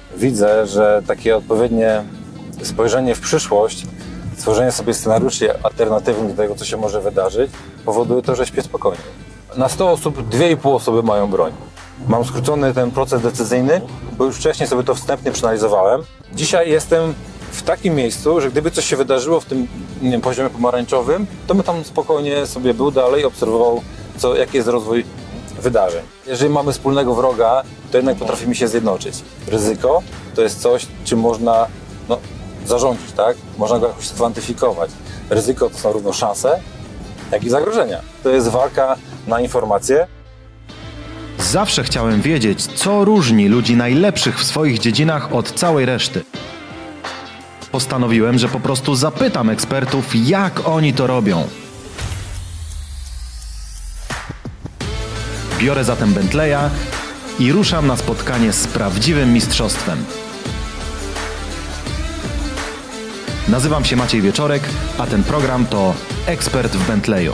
widzę, że takie odpowiednie spojrzenie w przyszłość, stworzenie sobie scenariuszy alternatywnych do tego, co się może wydarzyć, powoduje to, że śpię spokojnie. Na 100 osób 2,5 osoby mają broń. Mam skrócony ten proces decyzyjny, bo już wcześniej sobie to wstępnie przeanalizowałem. Dzisiaj jestem w takim miejscu, że gdyby coś się wydarzyło w tym poziomie pomarańczowym, to bym tam spokojnie sobie był dalej i obserwował, jaki jest rozwój wydarzeń. Jeżeli mamy wspólnego wroga, to jednak potrafimy się zjednoczyć. Ryzyko to jest coś, czym można zarządzić, tak? Można go jakoś skwantyfikować. Ryzyko to są równo szanse, jak i zagrożenia. To jest walka na informacje. Zawsze chciałem wiedzieć, co różni ludzi najlepszych w swoich dziedzinach od całej reszty. Postanowiłem, że po prostu zapytam ekspertów, jak oni to robią. Biorę zatem Bentleya i ruszam na spotkanie z prawdziwym mistrzostwem. Nazywam się Maciej Wieczorek, a ten program to Ekspert w Bentleyu.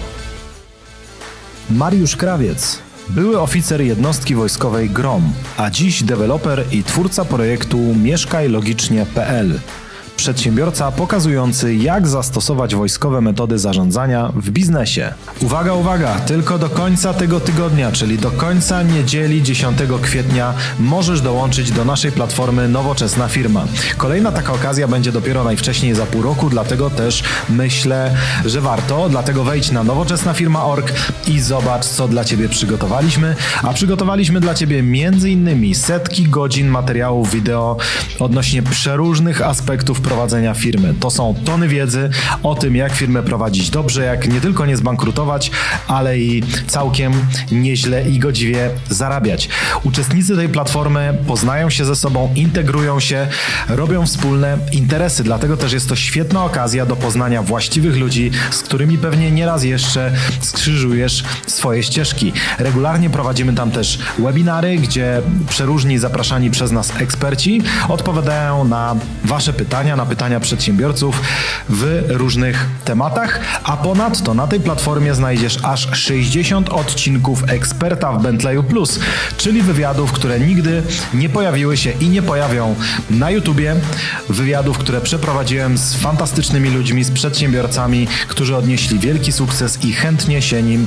Mariusz Krawiec, były oficer jednostki wojskowej GROM, a dziś deweloper i twórca projektu mieszkajlogicznie.pl. Przedsiębiorca pokazujący, jak zastosować wojskowe metody zarządzania w biznesie. Uwaga, uwaga! Tylko do końca tego tygodnia, czyli do końca niedzieli 10 kwietnia możesz dołączyć do naszej platformy Nowoczesna Firma. Kolejna taka okazja będzie dopiero najwcześniej za pół roku, dlatego też myślę, że warto. Dlatego wejdź na nowoczesnafirma.org i zobacz, co dla Ciebie przygotowaliśmy. A przygotowaliśmy dla Ciebie m.in. setki godzin materiałów wideo odnośnie przeróżnych aspektów prowadzenia firmy. To są tony wiedzy o tym, jak firmę prowadzić dobrze, jak nie tylko nie zbankrutować, ale i całkiem nieźle i godziwie zarabiać. Uczestnicy tej platformy poznają się ze sobą, integrują się, robią wspólne interesy, dlatego też jest to świetna okazja do poznania właściwych ludzi, z którymi pewnie nieraz jeszcze skrzyżujesz swoje ścieżki. Regularnie prowadzimy tam też webinary, gdzie przeróżni zapraszani przez nas eksperci odpowiadają na Wasze pytania, na pytania przedsiębiorców w różnych tematach, a ponadto na tej platformie znajdziesz aż 60 odcinków Eksperta w Bentleyu Plus, czyli wywiadów, które nigdy nie pojawiły się i nie pojawią na YouTubie, wywiadów, które przeprowadziłem z fantastycznymi ludźmi, z przedsiębiorcami, którzy odnieśli wielki sukces i chętnie się nim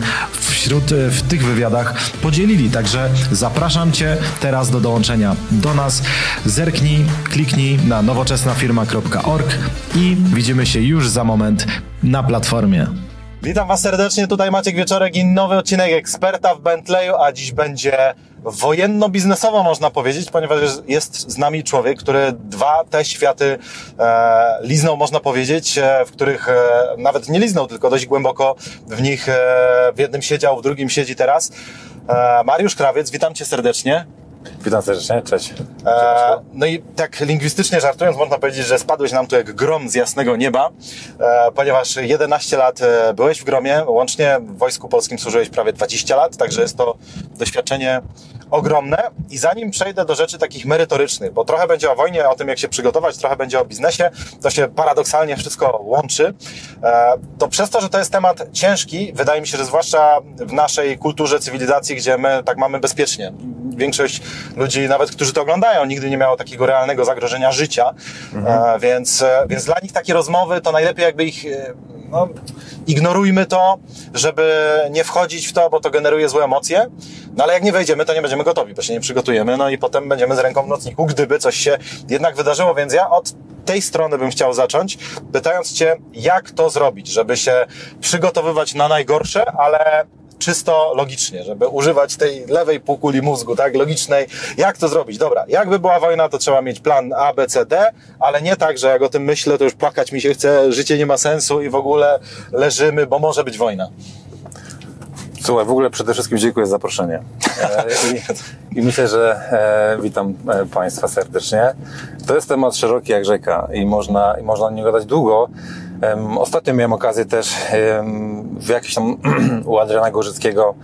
w tych wywiadach podzielili. Także zapraszam Cię teraz do dołączenia do nas. Zerknij, kliknij na nowoczesnafirma.org i widzimy się już za moment na platformie. Witam Was serdecznie, tutaj Maciek Wieczorek i nowy odcinek Eksperta w Bentleyu, a dziś będzie wojenno-biznesowo, można powiedzieć, ponieważ jest z nami człowiek, który dwa te światy liznął, można powiedzieć, w których nawet nie liznął, tylko dość głęboko w nich w jednym siedział, w drugim siedzi teraz. Mariusz Krawiec, witam Cię serdecznie. Witam serdecznie, cześć. No i tak lingwistycznie żartując, można powiedzieć, że spadłeś nam tu jak grom z jasnego nieba, ponieważ 11 lat byłeś w gromie, łącznie w Wojsku Polskim służyłeś prawie 20 lat, także jest to doświadczenie ogromne. I zanim przejdę do rzeczy takich merytorycznych, bo trochę będzie o wojnie, o tym jak się przygotować, trochę będzie o biznesie, to się paradoksalnie wszystko łączy, to przez to, że to jest temat ciężki, wydaje mi się, że zwłaszcza w naszej kulturze, cywilizacji, gdzie my tak mamy bezpiecznie, większość ludzi, nawet którzy to oglądają, nigdy nie miało takiego realnego zagrożenia życia, więc dla nich takie rozmowy to najlepiej jakby ich, ignorujmy to, żeby nie wchodzić w to, bo to generuje złe emocje, no ale jak nie wejdziemy, to nie będziemy gotowi, bo się nie przygotujemy, no i potem będziemy z ręką w nocniku, gdyby coś się jednak wydarzyło, więc ja od tej strony bym chciał zacząć, pytając Cię, jak to zrobić, żeby się przygotowywać na najgorsze, ale czysto logicznie, żeby używać tej lewej półkuli mózgu, tak, logicznej. Jak to zrobić? Dobra, jakby była wojna, to trzeba mieć plan A, B, C, D, ale nie tak, że jak o tym myślę, to już płakać mi się chce, życie nie ma sensu i w ogóle leżymy, bo może być wojna. Słuchaj, w ogóle przede wszystkim dziękuję za zaproszenie. I myślę, że witam Państwa serdecznie. To jest temat szeroki jak rzeka i można o nim gadać długo. Ostatnio miałem okazję też w jakimś tam u Adriana Gorzyckiego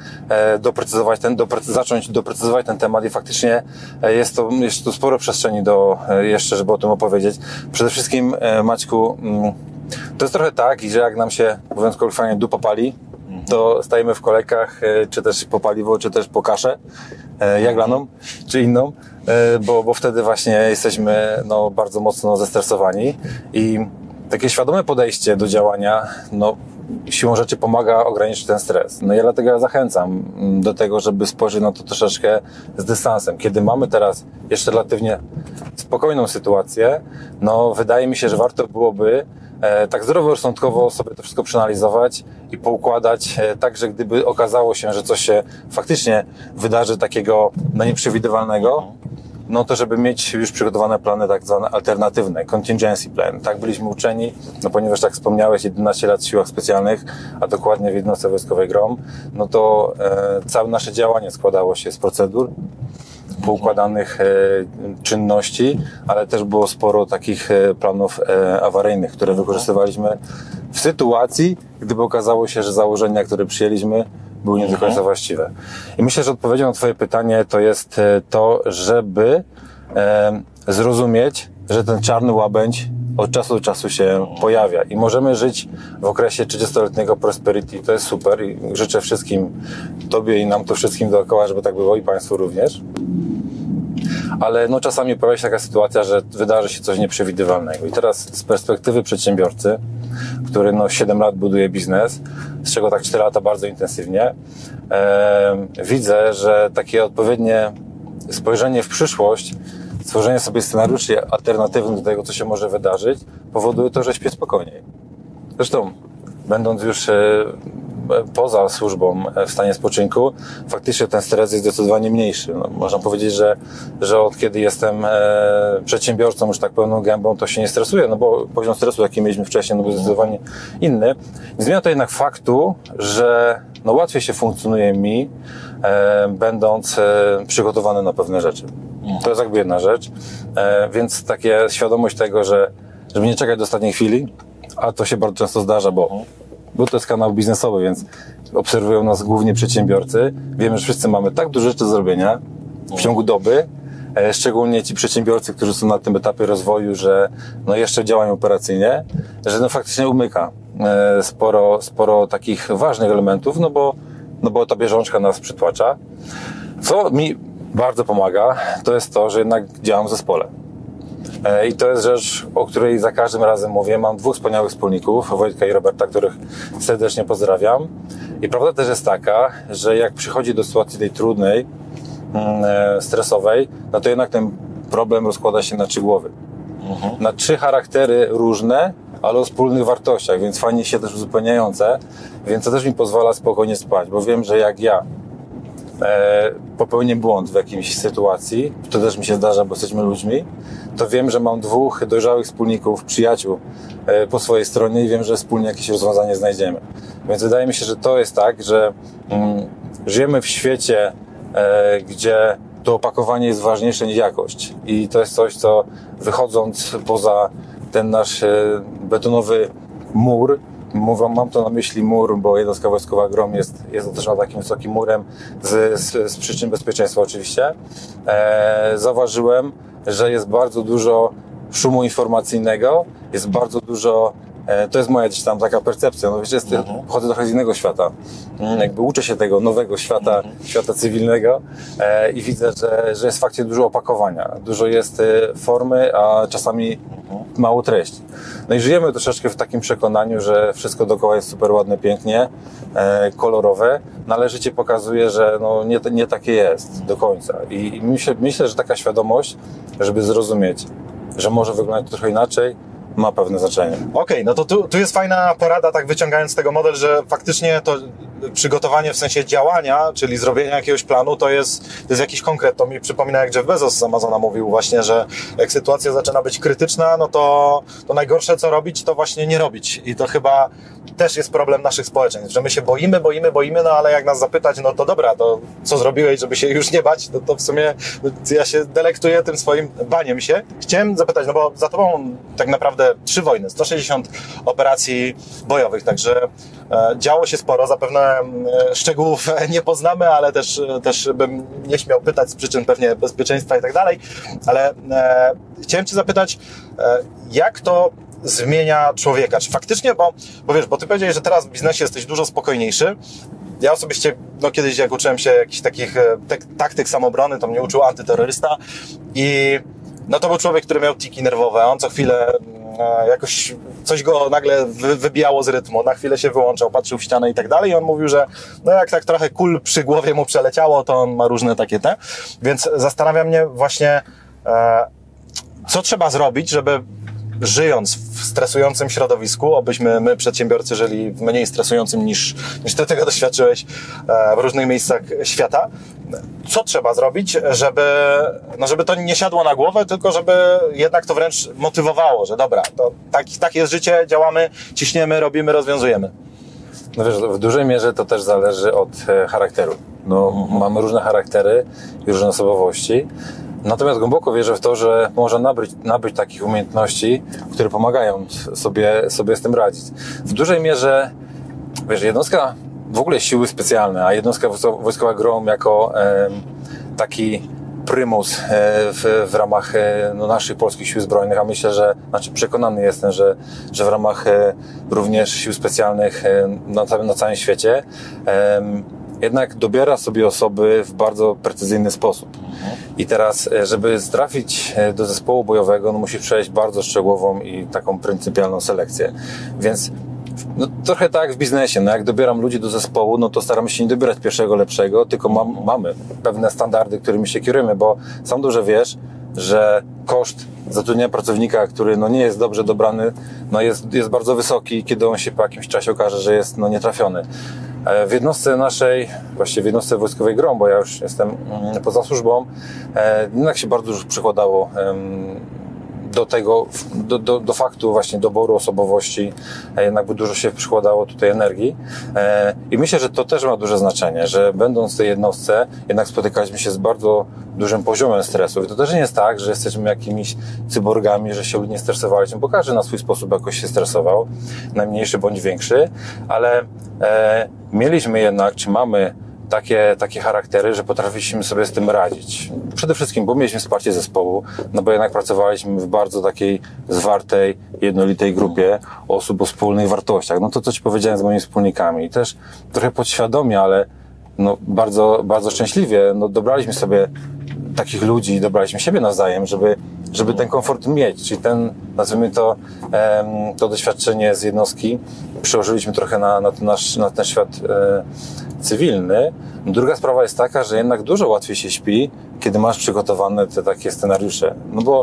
zacząć doprecyzować ten temat i faktycznie jest tu sporo przestrzeni jeszcze, żeby o tym opowiedzieć. Przede wszystkim, Maćku, to jest trochę tak, że jak nam się, mówiąc kolokwialnie, dupa pali, to stajemy w kolejkach, czy też po paliwo, czy też po kaszę jaglaną, czy inną, bo wtedy właśnie jesteśmy bardzo mocno zestresowani i takie świadome podejście do działania, siłą rzeczy pomaga ograniczyć ten stres. Ja dlatego zachęcam do tego, żeby spojrzeć na to troszeczkę z dystansem. Kiedy mamy teraz jeszcze relatywnie spokojną sytuację, wydaje mi się, że warto byłoby tak zdroworozsądkowo sobie to wszystko przeanalizować i poukładać, tak, że gdyby okazało się, że coś się faktycznie wydarzy takiego nieprzewidywalnego, to żeby mieć już przygotowane plany tak zwane alternatywne, contingency plan. Tak byliśmy uczeni, ponieważ tak wspomniałeś, 11 lat w siłach specjalnych, a dokładnie w jednostce wojskowej GROM, to całe nasze działanie składało się z procedur, poukładanych czynności, ale też było sporo takich planów awaryjnych, które wykorzystywaliśmy w sytuacji, gdyby okazało się, że założenia, które przyjęliśmy, były nie do końca właściwe. I myślę, że odpowiedzią na Twoje pytanie to jest to, żeby zrozumieć, że ten czarny łabędź od czasu do czasu się pojawia i możemy żyć w okresie 30-letniego prosperity. To jest super i życzę wszystkim, Tobie i nam to wszystkim dookoła, żeby tak było i Państwu również. Ale czasami pojawia się taka sytuacja, że wydarzy się coś nieprzewidywalnego. I teraz z perspektywy przedsiębiorcy, który 7 lat buduje biznes, z czego tak 4 lata bardzo intensywnie, widzę, że takie odpowiednie spojrzenie w przyszłość, stworzenie sobie scenariuszy alternatywnych do tego, co się może wydarzyć, powoduje to, że śpię spokojniej. Zresztą, będąc już poza służbą w stanie spoczynku, faktycznie ten stres jest zdecydowanie mniejszy. Można powiedzieć, że od kiedy jestem przedsiębiorcą już tak pełną gębą, to się nie stresuję, bo poziom stresu, jaki mieliśmy wcześniej, był zdecydowanie inny. Nie zmienia to jednak faktu, że łatwiej się funkcjonuje mi, będąc przygotowany na pewne rzeczy. To jest jakby jedna rzecz, więc takie świadomość tego, żeby nie czekać do ostatniej chwili, a to się bardzo często zdarza, bo to jest kanał biznesowy, więc obserwują nas głównie przedsiębiorcy. Wiemy, że wszyscy mamy tak dużo rzeczy do zrobienia w ciągu doby, szczególnie ci przedsiębiorcy, którzy są na tym etapie rozwoju, że jeszcze działają operacyjnie, że faktycznie umyka sporo takich ważnych elementów, bo ta bieżączka nas przytłacza. Co mi bardzo pomaga, to jest to, że jednak działam w zespole. I to jest rzecz, o której za każdym razem mówię. Mam 2 wspaniałych wspólników, Wojtka i Roberta, których serdecznie pozdrawiam. I prawda też jest taka, że jak przychodzi do sytuacji tej trudnej, stresowej, to jednak ten problem rozkłada się na 3 głowy. Na 3 charaktery różne, ale o wspólnych wartościach, więc fajnie się też uzupełniające. Więc to też mi pozwala spokojnie spać, bo wiem, że jak ja popełnię błąd w jakiejś sytuacji, to też mi się zdarza, bo jesteśmy ludźmi, to wiem, że mam 2 dojrzałych wspólników, przyjaciół po swojej stronie i wiem, że wspólnie jakieś rozwiązanie znajdziemy. Więc wydaje mi się, że to jest tak, że żyjemy w świecie, gdzie to opakowanie jest ważniejsze niż jakość. I to jest coś, co wychodząc poza ten nasz betonowy mur, mam to na myśli mur, bo jednostka wojskowa GROM jest otoczona takim wysokim murem z przyczyn bezpieczeństwa oczywiście. Zauważyłem, że jest bardzo dużo szumu informacyjnego, jest bardzo dużo, to jest moja gdzieś tam taka percepcja, pochodzę trochę z innego świata, jakby uczę się tego nowego świata, świata cywilnego i widzę, że jest faktycznie dużo opakowania, dużo jest formy, a czasami mało treści. I żyjemy troszeczkę w takim przekonaniu, że wszystko dookoła jest super ładne, pięknie, kolorowe, ale życie pokazuje, że nie takie jest do końca. I myślę, że taka świadomość, żeby zrozumieć, że może wyglądać to trochę inaczej, ma pewne znaczenie. Okej, to tu jest fajna porada, tak wyciągając z tego model, że faktycznie to przygotowanie w sensie działania, czyli zrobienia jakiegoś planu, to jest jakiś konkret. To mi przypomina, jak Jeff Bezos z Amazona mówił właśnie, że jak sytuacja zaczyna być krytyczna, to najgorsze co robić, to właśnie nie robić. I to chyba też jest problem naszych społeczeństw, że my się boimy, ale jak nas zapytać, to dobra, to co zrobiłeś, żeby się już nie bać, to w sumie ja się delektuję tym swoim baniem się. Chciałem zapytać, bo za tobą tak naprawdę 3 wojny, 160 operacji bojowych, także działo się sporo, zapewne szczegółów nie poznamy, ale też bym nie śmiał pytać z przyczyn pewnie bezpieczeństwa i tak dalej, ale chciałem cię zapytać, jak to zmienia człowieka? Czy faktycznie, bo wiesz, bo ty powiedziałeś, że teraz w biznesie jesteś dużo spokojniejszy. Ja osobiście, kiedyś jak uczyłem się jakichś takich taktyk samobrony, to mnie uczył antyterrorysta i to był człowiek, który miał tiki nerwowe, on co chwilę jakoś coś go nagle wybijało z rytmu, na chwilę się wyłączał, patrzył w ścianę i tak dalej i on mówił, że jak tak trochę kul przy głowie mu przeleciało, to on ma różne takie więc zastanawia mnie właśnie, co trzeba zrobić, żeby żyjąc w stresującym środowisku, obyśmy my przedsiębiorcy żyli w mniej stresującym niż ty tego doświadczyłeś w różnych miejscach świata. Co trzeba zrobić, żeby to nie siadło na głowę, tylko żeby jednak to wręcz motywowało, że dobra, to tak jest życie, działamy, ciśniemy, robimy, rozwiązujemy. No wiesz, w dużej mierze to też zależy od charakteru. Mamy różne charaktery i różne osobowości. Natomiast głęboko wierzę w to, że można nabyć takich umiejętności, które pomagają sobie z tym radzić. W dużej mierze, wiesz, jednostka w ogóle siły specjalne, a jednostka wojskowa GROM jako taki prymus w ramach naszych polskich sił zbrojnych, a myślę, przekonany jestem, że w ramach również sił specjalnych na całym świecie, jednak dobiera sobie osoby w bardzo precyzyjny sposób. I teraz, żeby trafić do zespołu bojowego, musisz przejść bardzo szczegółową i taką pryncypialną selekcję. Więc trochę tak jak w biznesie, jak dobieram ludzi do zespołu, to staramy się nie dobierać pierwszego lepszego, tylko mamy pewne standardy, którymi się kierujemy, bo sam dobrze wiesz, że koszt zatrudnienia pracownika, który nie jest dobrze dobrany, jest bardzo wysoki, kiedy on się po jakimś czasie okaże, że jest nietrafiony. W jednostce naszej, właściwie w jednostce wojskowej GROM, bo ja już jestem poza służbą, jednak się bardzo dużo przykładało do tego, do faktu właśnie doboru osobowości, jednak dużo się przykładało tutaj energii i myślę, że to też ma duże znaczenie, że będąc w tej jednostce jednak spotykaliśmy się z bardzo dużym poziomem stresu i to też nie jest tak, że jesteśmy jakimiś cyborgami, że się nie stresowaliśmy, bo każdy na swój sposób jakoś się stresował, najmniejszy bądź większy, ale mieliśmy jednak, czy mamy takie charaktery, że potrafiliśmy sobie z tym radzić. Przede wszystkim, bo mieliśmy wsparcie zespołu, bo jednak pracowaliśmy w bardzo takiej zwartej, jednolitej grupie osób o wspólnych wartościach. To, co ci powiedziałem z moimi wspólnikami. I też trochę podświadomie, ale bardzo, bardzo szczęśliwie, dobraliśmy sobie takich ludzi, dobraliśmy siebie nawzajem, żeby ten komfort mieć, czyli nazwijmy to doświadczenie z jednostki przełożyliśmy trochę na ten świat cywilny. Druga sprawa jest taka, że jednak dużo łatwiej się śpi, kiedy masz przygotowane te takie scenariusze.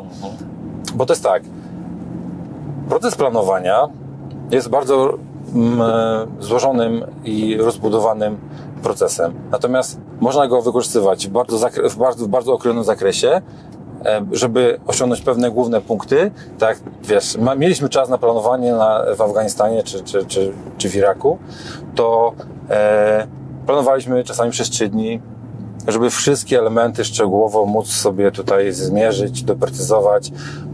Bo to jest tak, proces planowania jest bardzo złożonym i rozbudowanym procesem. Natomiast można go wykorzystywać w bardzo określonym zakresie, żeby osiągnąć pewne główne punkty. Tak, wiesz, mieliśmy czas na planowanie w Afganistanie czy w Iraku, to planowaliśmy czasami przez 3 dni, żeby wszystkie elementy szczegółowo móc sobie tutaj zmierzyć, doprecyzować,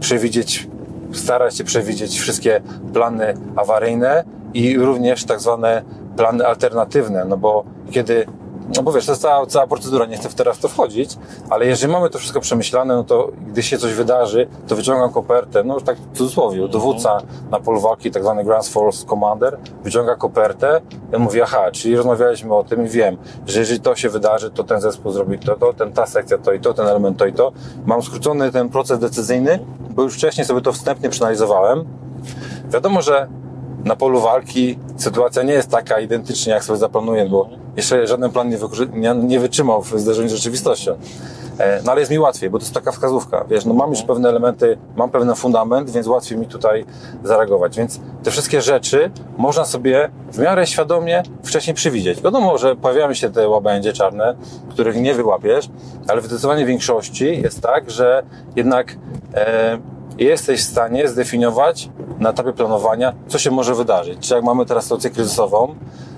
starać się przewidzieć wszystkie plany awaryjne i również tak zwane plany alternatywne, bo wiesz, to jest cała procedura, nie chcę teraz w to wchodzić, ale jeżeli mamy to wszystko przemyślane, to gdy się coś wydarzy, to wyciągam kopertę, już tak w cudzysłowie, dowódca na polu walki, tak zwany Ground Force Commander, wyciąga kopertę i mówi, czyli rozmawialiśmy o tym i wiem, że jeżeli to się wydarzy, to ten zespół zrobi ta sekcja to i to, ten element to i to. Mam skrócony ten proces decyzyjny, bo już wcześniej sobie to wstępnie przeanalizowałem. Wiadomo, że na polu walki sytuacja nie jest taka identycznie, jak sobie zaplanuję, bo jeszcze żaden plan nie wytrzymał w zderzeniu z rzeczywistością. Ale jest mi łatwiej, bo to jest taka wskazówka. Wiesz, mam już pewne elementy, mam pewien fundament, więc łatwiej mi tutaj zareagować. Więc te wszystkie rzeczy można sobie w miarę świadomie wcześniej przewidzieć. Wiadomo, że pojawiają się te łabędzie czarne, których nie wyłapiesz, ale w zdecydowanej większości jest tak, że jednak jesteś w stanie zdefiniować na etapie planowania, co się może wydarzyć. Czy jak mamy teraz sytuację kryzysową,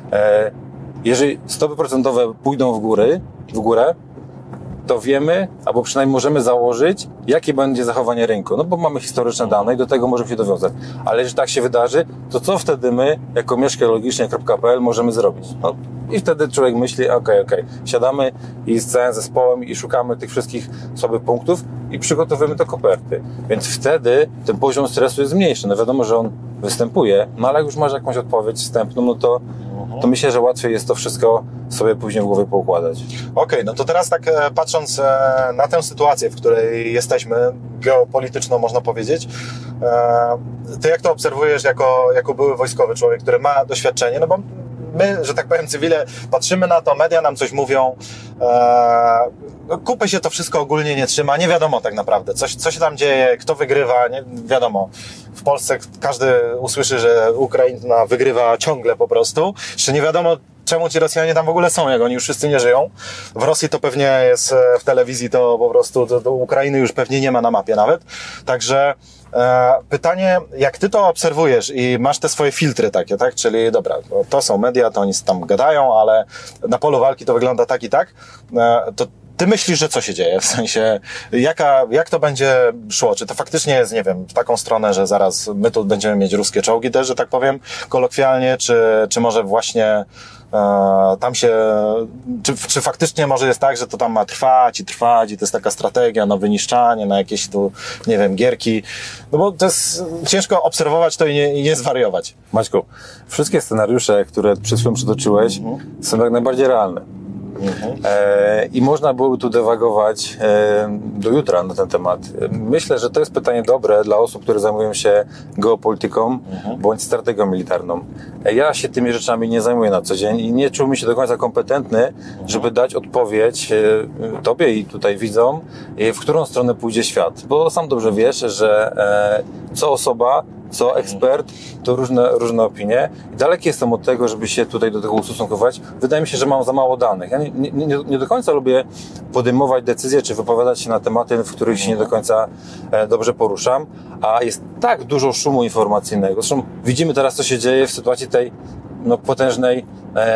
jeżeli stopy procentowe pójdą w górę, to wiemy, albo przynajmniej możemy założyć, jakie będzie zachowanie rynku. Bo mamy historyczne dane i do tego możemy się dowiązać. Ale jeżeli tak się wydarzy, to co wtedy my, jako mieszkajlogicznie.pl możemy zrobić? I wtedy człowiek myśli, okej, siadamy i z całym zespołem i szukamy tych wszystkich słabych punktów i przygotowujemy do koperty. Więc wtedy ten poziom stresu jest mniejszy. No wiadomo, że on występuje, no ale jak już masz jakąś odpowiedź wstępną, no to myślę, że łatwiej jest to wszystko sobie później w głowie poukładać. Okej, no to teraz tak patrząc na tę sytuację, w której jesteśmy, geopolityczną można powiedzieć, ty jak to obserwujesz jako były wojskowy człowiek, który ma doświadczenie, no bo my, że tak powiem, cywile, patrzymy na to, media nam coś mówią, kupy się to wszystko ogólnie nie trzyma, nie wiadomo tak naprawdę, co się tam dzieje, kto wygrywa, nie wiadomo. W Polsce każdy usłyszy, że Ukraina wygrywa ciągle po prostu, jeszcze nie wiadomo, czemu ci Rosjanie tam w ogóle są, jak oni już wszyscy nie żyją. W Rosji to pewnie jest w telewizji, to po prostu do Ukrainy już pewnie nie ma na mapie nawet. Także pytanie, jak ty to obserwujesz i masz te swoje filtry takie, tak? Czyli dobra, to są media, to oni tam gadają, ale na polu walki to wygląda tak i tak, to ty myślisz, że co się dzieje? W sensie, jak to będzie szło? Czy to faktycznie jest, nie wiem, w taką stronę, że zaraz my tu będziemy mieć ruskie czołgi też, że tak powiem, kolokwialnie, czy może właśnie tam się, czy faktycznie może jest tak, że to tam ma trwać i to jest taka strategia na wyniszczanie, na jakieś tu, nie wiem, gierki, no bo to jest ciężko obserwować to i nie zwariować. Maćku, wszystkie scenariusze, które przed chwilą przytoczyłeś, są jak najbardziej realne. I można byłoby tu dywagować do jutra na ten temat. Myślę, że to jest pytanie dobre dla osób, które zajmują się geopolityką bądź strategią militarną. Ja się tymi rzeczami nie zajmuję na co dzień i nie czułbym się do końca kompetentny, żeby dać odpowiedź tobie i tutaj widzom, w którą stronę pójdzie świat. Bo sam dobrze wiesz, że co osoba, co ekspert, to różne opinie. I daleki jestem od tego, żeby się tutaj do tego ustosunkować. Wydaje mi się, że mam za mało danych. Ja nie do końca lubię podejmować decyzje, czy wypowiadać się na tematy, w których się nie do końca dobrze poruszam, a jest tak dużo szumu informacyjnego. Zresztą widzimy teraz, co się dzieje w sytuacji tej potężnej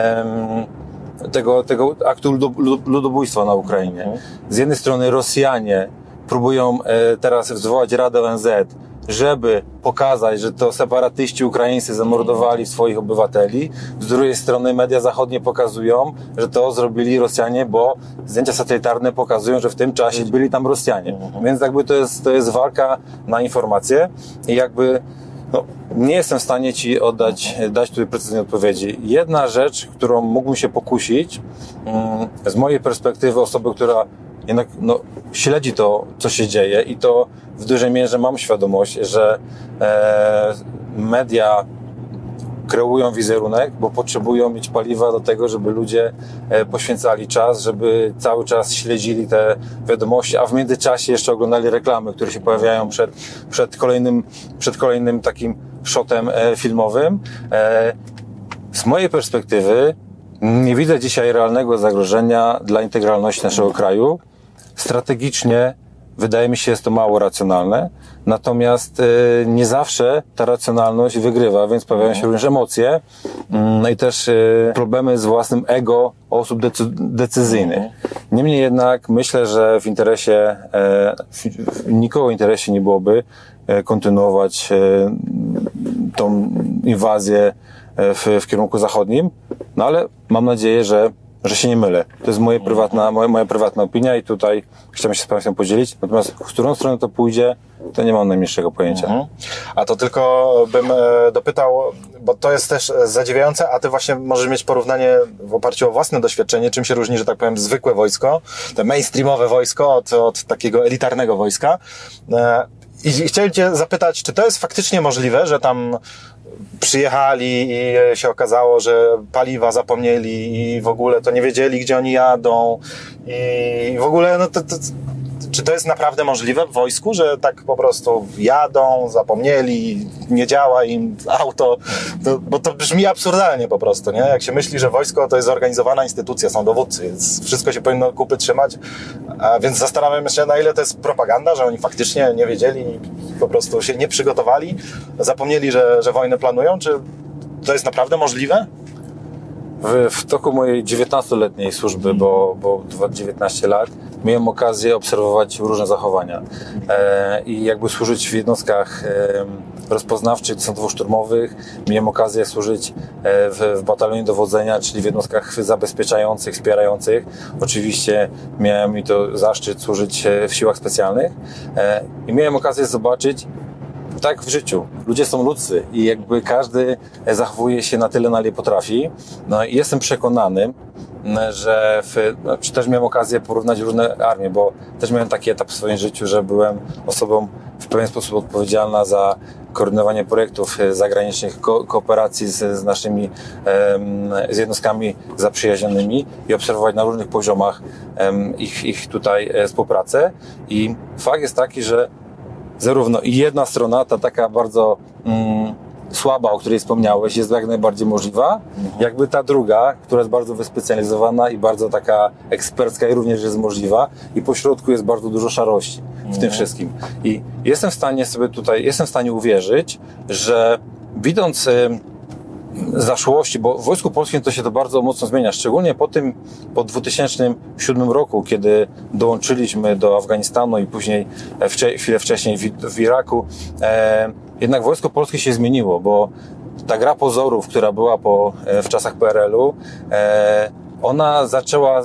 tego aktu ludobójstwa na Ukrainie. Z jednej strony Rosjanie próbują teraz wzwołać Radę ONZ, żeby pokazać, że to separatyści ukraińscy zamordowali swoich obywateli. Z drugiej strony media zachodnie pokazują, że to zrobili Rosjanie, bo zdjęcia satelitarne pokazują, że w tym czasie byli tam Rosjanie. Więc jakby to jest walka na informacje i jakby nie jestem w stanie ci dać tutaj precyzyjnej odpowiedzi. Jedna rzecz, którą mógłbym się pokusić, z mojej perspektywy osoby, która jednak śledzi to, co się dzieje i to w dużej mierze mam świadomość, że media kreują wizerunek, bo potrzebują mieć paliwa do tego, żeby ludzie poświęcali czas, żeby cały czas śledzili te wiadomości, a w międzyczasie jeszcze oglądali reklamy, które się pojawiają przed kolejnym takim shotem filmowym. Z mojej perspektywy nie widzę dzisiaj realnego zagrożenia dla integralności naszego kraju. Strategicznie wydaje mi się, jest to mało racjonalne, natomiast nie zawsze ta racjonalność wygrywa, więc pojawiają się również emocje, no i też problemy z własnym ego osób decyzyjnych. Niemniej jednak myślę, że w interesie, nikogo interesie nie byłoby kontynuować tą inwazję w kierunku zachodnim, no ale mam nadzieję, że się nie mylę. To jest moja prywatna opinia i tutaj chciałbym się z Państwem podzielić. Natomiast w którą stronę to pójdzie, to nie mam najmniejszego pojęcia. A to tylko bym dopytał, bo to jest też zadziwiające, a Ty właśnie możesz mieć porównanie w oparciu o własne doświadczenie, czym się różni, że tak powiem, zwykłe wojsko, te mainstreamowe wojsko od takiego elitarnego wojska. I chciałem Cię zapytać, czy to jest faktycznie możliwe, że tam przyjechali i się okazało, że paliwa zapomnieli i w ogóle to nie wiedzieli, gdzie oni jadą i w ogóle czy to jest naprawdę możliwe w wojsku, że tak po prostu jadą, zapomnieli, nie działa im auto, bo to brzmi absurdalnie po prostu, nie? Jak się myśli, że wojsko to jest zorganizowana instytucja, są dowódcy, więc wszystko się powinno kupy trzymać, więc zastanawiam się, na ile to jest propaganda, że oni faktycznie nie wiedzieli, po prostu się nie przygotowali, zapomnieli, że wojnę planują, czy to jest naprawdę możliwe? W toku mojej 19-letniej służby, bo 19 lat, miałem okazję obserwować różne zachowania i jakby służyć w jednostkach rozpoznawczych, desantowo-szturmowych. Miałem okazję służyć w batalionie dowodzenia, czyli w jednostkach zabezpieczających, wspierających. Oczywiście miałem i to zaszczyt służyć w siłach specjalnych i miałem okazję zobaczyć, tak w życiu. Ludzie są ludzcy i jakby każdy zachowuje się na tyle, na ile potrafi. No i jestem przekonany, że czy też miałem okazję porównać różne armie, bo też miałem taki etap w swoim życiu, że byłem osobą w pewien sposób odpowiedzialna za koordynowanie projektów zagranicznych, kooperacji z naszymi z jednostkami zaprzyjaźnionymi i obserwować na różnych poziomach ich tutaj współpracę. I fakt jest taki, że zarówno i jedna strona, ta taka bardzo słaba, o której wspomniałeś, jest jak najbardziej możliwa, jakby ta druga, która jest bardzo wyspecjalizowana i bardzo taka ekspercka i również jest możliwa i po środku jest bardzo dużo szarości w tym wszystkim. I jestem w stanie uwierzyć, że widząc zaszłości, bo w Wojsku Polskim to się to bardzo mocno zmienia, szczególnie po 2007 roku, kiedy dołączyliśmy do Afganistanu i później chwilę wcześniej w Iraku, jednak Wojsko Polskie się zmieniło, bo ta gra pozorów, która była w czasach PRL-u, ona zaczęła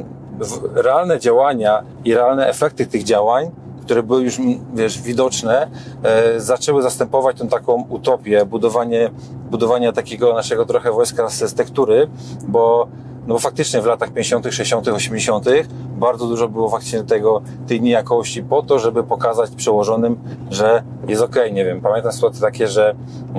realne działania i realne efekty tych działań, które były już, widoczne, zaczęły zastępować tą taką utopię, budowanie takiego naszego trochę wojska z tektury, bo faktycznie w latach 50., 60., 80. bardzo dużo było faktycznie tej niejakości po to, żeby pokazać przełożonym, że jest okej. Nie wiem, pamiętam sytuacje takie, że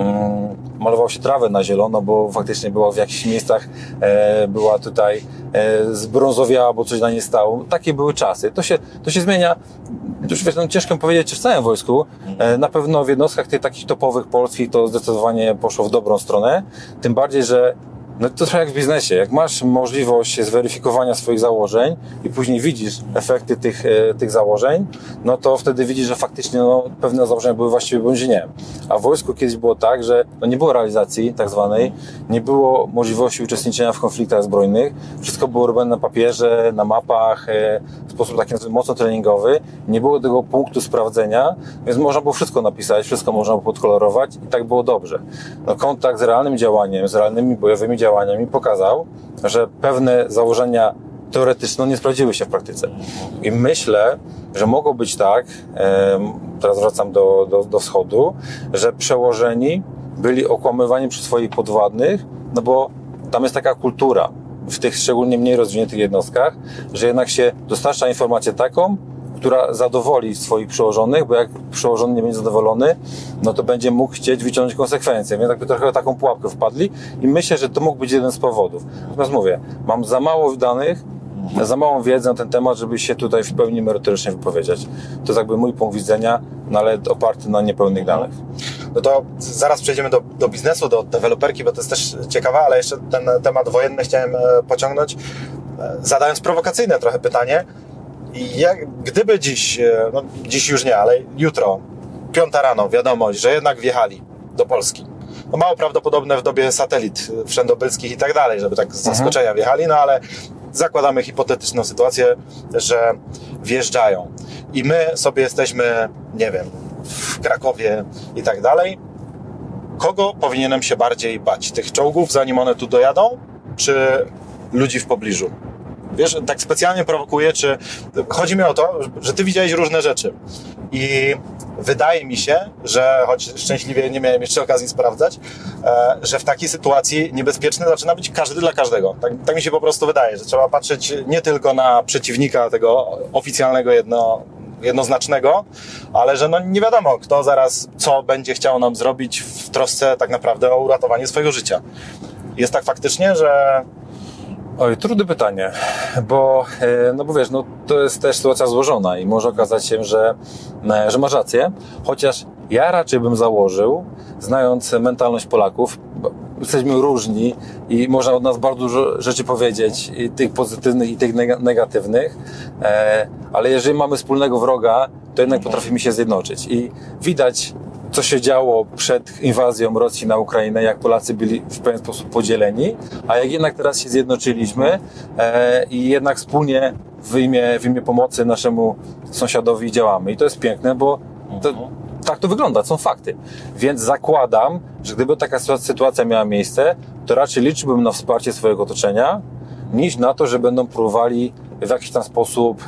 malował się trawę na zielono, bo faktycznie była w jakichś miejscach, była tutaj zbrązowiała, bo coś na nie stało. Takie były czasy. To się zmienia. Już ciężko powiedzieć, czy w całym wojsku. Na pewno w jednostkach tych takich topowych polskich to zdecydowanie poszło w dobrą stronę. Tym bardziej, że to trochę jak w biznesie. Jak masz możliwość zweryfikowania swoich założeń i później widzisz efekty tych założeń, no to wtedy widzisz, że faktycznie pewne założenia były właściwe bądź nie. A w wojsku kiedyś było tak, że nie było realizacji tak zwanej, nie było możliwości uczestniczenia w konfliktach zbrojnych, wszystko było robione na papierze, na mapach, w sposób taki mocno treningowy, nie było tego punktu sprawdzenia, więc można było wszystko napisać, wszystko można było podkolorować i tak było dobrze. Kontakt z realnym działaniem, z realnymi bojowymi działaniami pokazał, że pewne założenia teoretyczne nie sprawdziły się w praktyce. I myślę, że mogło być tak, teraz wracam do wschodu, że przełożeni byli okłamywani przez swoich podwładnych, bo tam jest taka kultura w tych szczególnie mniej rozwiniętych jednostkach, że jednak się dostarcza informację taką, która zadowoli swoich przełożonych, bo jak przełożony nie będzie zadowolony, to będzie mógł chcieć wyciągnąć konsekwencje, więc jakby trochę taką pułapkę wpadli i myślę, że to mógł być jeden z powodów. Natomiast mówię, mam za mało danych, za małą wiedzę na ten temat, żeby się tutaj w pełni merytorycznie wypowiedzieć. To jest jakby mój punkt widzenia, ale oparty na niepełnych danych. No to zaraz przejdziemy do biznesu, do deweloperki, bo to jest też ciekawe, ale jeszcze ten temat wojenny chciałem pociągnąć, zadając prowokacyjne trochę pytanie. Gdyby dziś już nie, ale jutro, 5 rano, wiadomość, że jednak wjechali do Polski. Mało prawdopodobne w dobie satelit wszędobylskich i tak dalej, żeby tak z zaskoczenia wjechali, ale zakładamy hipotetyczną sytuację, że wjeżdżają. I my sobie jesteśmy, nie wiem, w Krakowie i tak dalej. Kogo powinienem się bardziej bać? Tych czołgów, zanim one tu dojadą? Czy ludzi w pobliżu? Wiesz, tak specjalnie prowokuję, czy chodzi mi o to, że ty widziałeś różne rzeczy i wydaje mi się, że choć szczęśliwie nie miałem jeszcze okazji sprawdzać, że w takiej sytuacji niebezpieczny zaczyna być każdy dla każdego. Tak mi się po prostu wydaje, że trzeba patrzeć nie tylko na przeciwnika tego oficjalnego jednoznacznego, ale że nie wiadomo, kto zaraz co będzie chciał nam zrobić w trosce tak naprawdę o uratowanie swojego życia. Jest tak faktycznie, że... Oj, trudne pytanie, bo wiesz, to jest też sytuacja złożona i może okazać się, że masz rację, chociaż ja raczej bym założył, znając mentalność Polaków, bo jesteśmy różni i można od nas bardzo dużo rzeczy powiedzieć, i tych pozytywnych, i tych negatywnych, ale jeżeli mamy wspólnego wroga, to jednak potrafimy się zjednoczyć i widać, co się działo przed inwazją Rosji na Ukrainę, jak Polacy byli w pewien sposób podzieleni, a jak jednak teraz się zjednoczyliśmy i jednak wspólnie w imię pomocy naszemu sąsiadowi działamy. I to jest piękne, bo tak to wygląda, są fakty. Więc zakładam, że gdyby taka sytuacja miała miejsce, to raczej liczyłbym na wsparcie swojego otoczenia, niż na to, że będą próbowali w jakiś tam sposób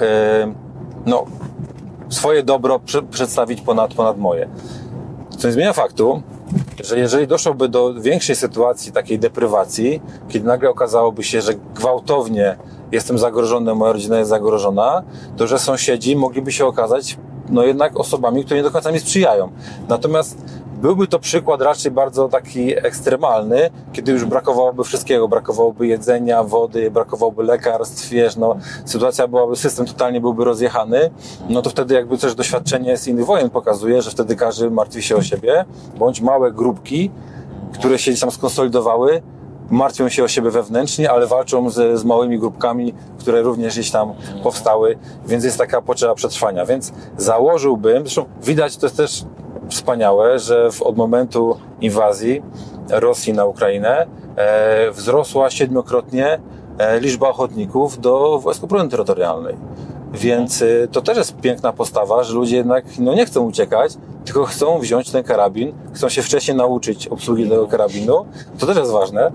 swoje dobro przedstawić ponad moje. Co nie zmienia faktu, że jeżeli doszłoby do większej sytuacji takiej deprywacji, kiedy nagle okazałoby się, że gwałtownie jestem zagrożony, moja rodzina jest zagrożona, to że sąsiedzi mogliby się okazać jednak osobami, które nie do końca mi sprzyjają. Natomiast byłby to przykład raczej bardzo taki ekstremalny, kiedy już brakowałoby wszystkiego, brakowałoby jedzenia, wody, brakowałoby lekarstw, sytuacja byłaby, system totalnie byłby rozjechany, to wtedy jakby też doświadczenie z innych wojen pokazuje, że wtedy każdy martwi się o siebie, bądź małe grupki, które się tam skonsolidowały, martwią się o siebie wewnętrznie, ale walczą z małymi grupkami, które również gdzieś tam powstały, więc jest taka potrzeba przetrwania. Więc założyłbym, zresztą widać, to jest też wspaniałe, że od momentu inwazji Rosji na Ukrainę wzrosła 7-krotnie liczba ochotników do Wojsk Obrony Terytorialnej. Więc to też jest piękna postawa, że ludzie jednak nie chcą uciekać, tylko chcą wziąć ten karabin, chcą się wcześniej nauczyć obsługi tego karabinu, to też jest ważne,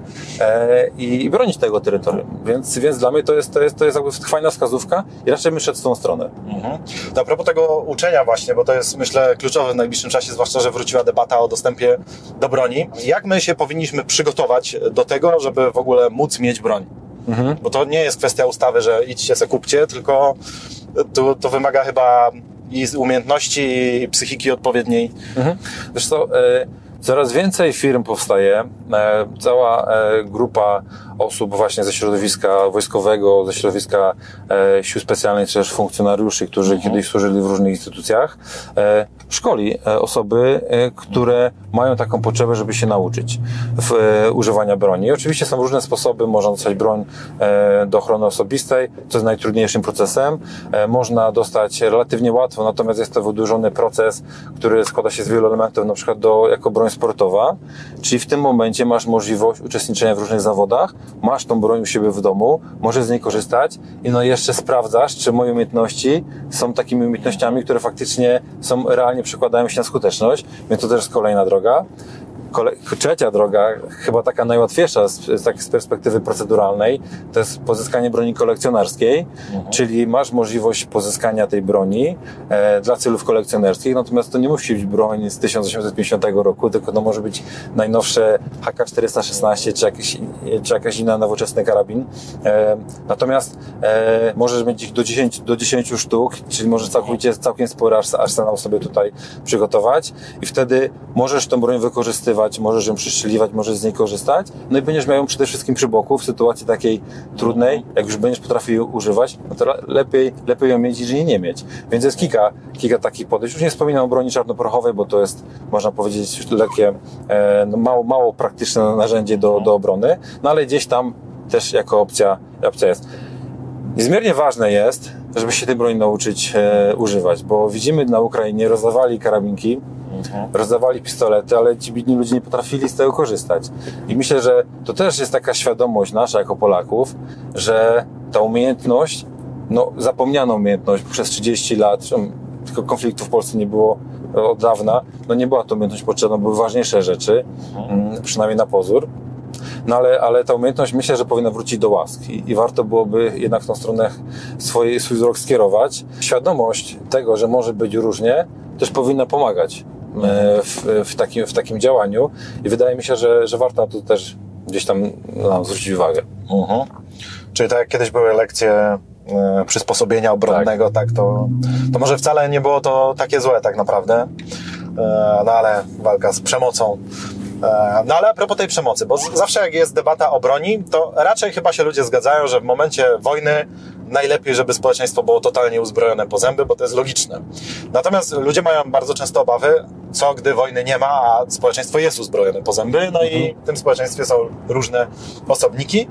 i bronić tego terytorium. Więc dla mnie to jest jakby fajna wskazówka i raczej bym szedł w tą stronę. To a propos tego uczenia właśnie, bo to jest, myślę, kluczowe w najbliższym czasie, zwłaszcza, że wróciła debata o dostępie do broni. Jak my się powinniśmy przygotować do tego, żeby w ogóle móc mieć broń? Bo to nie jest kwestia ustawy, że idźcie se kupcie, tylko to wymaga chyba i umiejętności, i psychiki odpowiedniej. Wiesz co, coraz więcej firm powstaje, cała grupa osób właśnie ze środowiska wojskowego, ze środowiska sił specjalnych, czy też funkcjonariuszy, którzy kiedyś służyli w różnych instytucjach, szkoli osoby, które mają taką potrzebę, żeby się nauczyć używania broni. I oczywiście są różne sposoby, można dostać broń do ochrony osobistej, co jest najtrudniejszym procesem. Można dostać relatywnie łatwo, natomiast jest to wydłużony proces, który składa się z wielu elementów, na przykład jako broń sportowa, czyli w tym momencie masz możliwość uczestniczenia w różnych zawodach, masz tą broń u siebie w domu, możesz z niej korzystać i jeszcze sprawdzasz, czy moje umiejętności są takimi umiejętnościami, które faktycznie realnie przekładają się na skuteczność, więc to też jest kolejna droga. Trzecia droga, chyba taka najłatwiejsza z perspektywy proceduralnej, to jest pozyskanie broni kolekcjonarskiej, czyli masz możliwość pozyskania tej broni dla celów kolekcjonerskich, natomiast to nie musi być broń z 1850 roku, tylko to może być najnowsze HK416 czy jakaś inna nowoczesny karabin. Natomiast możesz mieć ich do 10 sztuk, czyli możesz całkiem spory arsenał sobie tutaj przygotować i wtedy możesz tą broń wykorzystywać, możesz ją przestrzeliwać, możesz z niej korzystać, i będziesz miał ją przede wszystkim przy boku w sytuacji takiej trudnej, jak już będziesz potrafił używać, to lepiej ją mieć niż jej nie mieć. Więc jest kilka takich podejść. Już nie wspominam o broni czarnoprochowej, bo to jest, można powiedzieć, lekkie, mało praktyczne narzędzie do obrony, ale gdzieś tam też jako opcja jest. Niezmiernie ważne jest, żeby się tej broni nauczyć używać, bo widzimy na Ukrainie, rozdawali karabinki, rozdawali pistolety, ale ci biedni ludzie nie potrafili z tego korzystać. I myślę, że to też jest taka świadomość nasza jako Polaków, że ta umiejętność, zapomniana umiejętność przez 30 lat, tylko konfliktu w Polsce nie było od dawna, nie była to umiejętność potrzebna, były ważniejsze rzeczy, przynajmniej na pozór. Ale ta umiejętność, myślę, że powinna wrócić do łask i warto byłoby jednak w tą stronę swój wzrok skierować. Świadomość tego, że może być różnie, też powinna pomagać w takim działaniu i wydaje mi się, że warto na to też gdzieś tam zwrócić uwagę. Czyli tak jak kiedyś były lekcje przysposobienia obronnego, tak, to może wcale nie było to takie złe tak naprawdę, ale walka z przemocą. Ale a propos tej przemocy, bo zawsze jak jest debata o broni, to raczej chyba się ludzie zgadzają, że w momencie wojny najlepiej, żeby społeczeństwo było totalnie uzbrojone po zęby, bo to jest logiczne. Natomiast ludzie mają bardzo często obawy, co gdy wojny nie ma, a społeczeństwo jest uzbrojone po zęby, i w tym społeczeństwie są różne osobniki.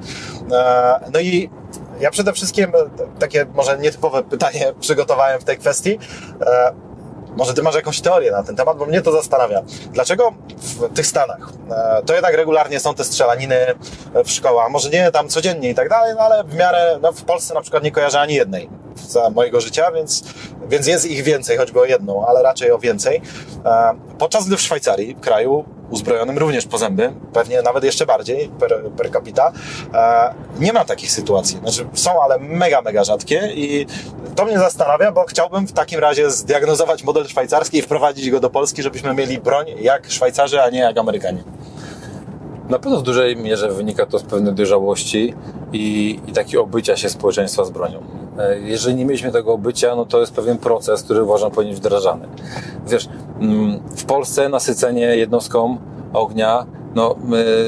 I ja przede wszystkim takie może nietypowe pytanie przygotowałem w tej kwestii. może ty masz jakąś teorię na ten temat, bo mnie to zastanawia. Dlaczego w tych Stanach to jednak regularnie są te strzelaniny w szkołach, może nie tam codziennie i tak dalej, no ale w miarę, no w Polsce na przykład nie kojarzę ani jednej za mojego życia, więc jest ich więcej, choćby o jedną, ale raczej o więcej. Podczas gdy w Szwajcarii, kraju uzbrojonym również po zęby, pewnie nawet jeszcze bardziej per capita, nie ma takich sytuacji. Znaczy są, ale mega rzadkie i to mnie zastanawia, bo chciałbym w takim razie zdiagnozować model szwajcarski i wprowadzić go do Polski, żebyśmy mieli broń jak Szwajcarzy, a nie jak Amerykanie. Na pewno w dużej mierze wynika to z pewnej dojrzałości i takiego obycia się społeczeństwa z bronią. Jeżeli nie mieliśmy tego obycia, no to jest pewien proces, który uważam powinien być wdrażany. Wiesz, w Polsce nasycenie jednostką ognia, no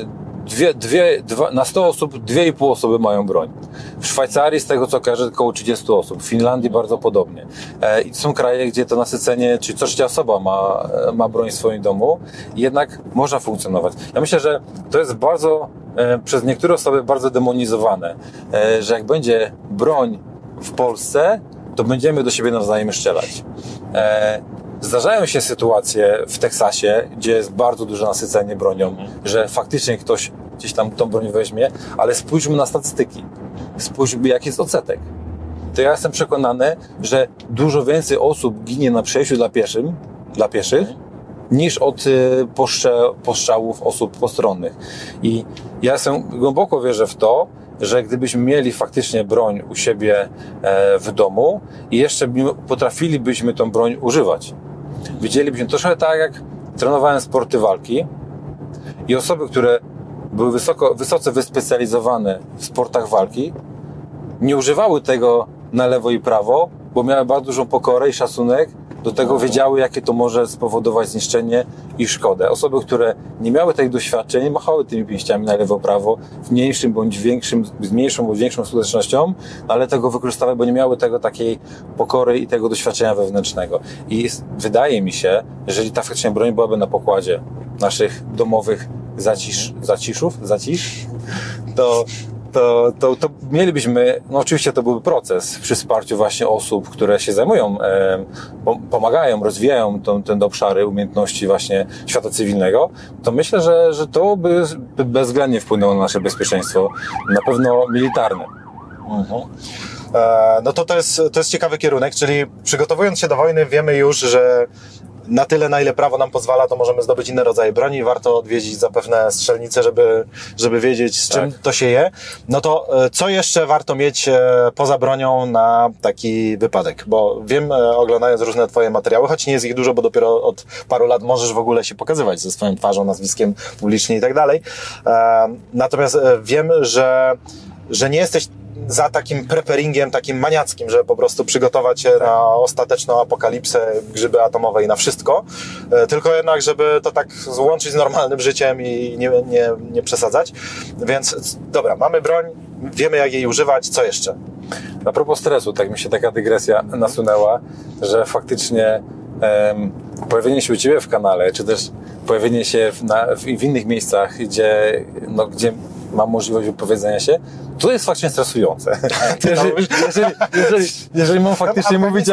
na 100 osób 2,5 osoby mają broń. W Szwajcarii, z tego co kojarzę, około 30 osób. W Finlandii bardzo podobnie. I są kraje, gdzie to nasycenie, czyli co trzecia osoba ma broń w swoim domu, jednak można funkcjonować. Ja myślę, że to jest bardzo, przez niektóre osoby bardzo demonizowane, że jak będzie broń w Polsce, to będziemy do siebie nawzajem strzelać. Zdarzają się sytuacje w Teksasie, gdzie jest bardzo duże nasycenie bronią, że faktycznie ktoś gdzieś tam tą broń weźmie, ale spójrzmy na statystyki. Spójrzmy, jak jest odsetek. To ja jestem przekonany, że dużo więcej osób ginie na przejściu dla pieszych, niż od postrzałów osób postronnych. I ja głęboko wierzę w to, że gdybyśmy mieli faktycznie broń u siebie w domu i jeszcze potrafilibyśmy tą broń używać. Widzielibyśmy to trochę tak, jak trenowałem sporty walki i osoby, które były wysoce wyspecjalizowane w sportach walki, nie używały tego na lewo i prawo, bo miały bardzo dużą pokorę i szacunek do tego, wiedziały, jakie to może spowodować zniszczenie i szkodę. Osoby, które nie miały tych doświadczeń, machały tymi pięściami na lewo, prawo w mniejszym bądź większym, z mniejszą bądź większą skutecznością, ale tego wykorzystały, bo nie miały tego takiej pokory i tego doświadczenia wewnętrznego. I wydaje mi się, jeżeli ta faktycznie broń byłaby na pokładzie naszych domowych zacisz, to mielibyśmy, no oczywiście to byłby proces przy wsparciu właśnie osób, które się zajmują, pomagają, rozwijają te obszary umiejętności właśnie świata cywilnego, to myślę, że to by bezwzględnie wpłynęło na nasze bezpieczeństwo, na pewno militarne. No to jest ciekawy kierunek, czyli przygotowując się do wojny wiemy już, że na tyle, na ile prawo nam pozwala, to możemy zdobyć inne rodzaje broni. Warto odwiedzić zapewne strzelnice, żeby wiedzieć, z czym to się je. No to co jeszcze warto mieć poza bronią na taki wypadek? Bo wiem, oglądając różne twoje materiały, choć nie jest ich dużo, bo dopiero od paru lat możesz w ogóle się pokazywać ze swoją twarzą, nazwiskiem publicznie i tak dalej. Natomiast wiem, że nie jesteś za takim preparingiem, takim maniackim, że po prostu przygotować się na ostateczną apokalipsę, grzyby atomowe i na wszystko, tylko jednak, żeby to tak złączyć z normalnym życiem i nie przesadzać. Więc dobra, mamy broń, wiemy jak jej używać, co jeszcze? A propos stresu, tak mi się taka dygresja nasunęła, że faktycznie pojawienie się u Ciebie w kanale, czy też pojawienie się w innych miejscach, gdzie mam możliwość wypowiedzenia się, to jest faktycznie stresujące. Jeżeli mam faktycznie mówić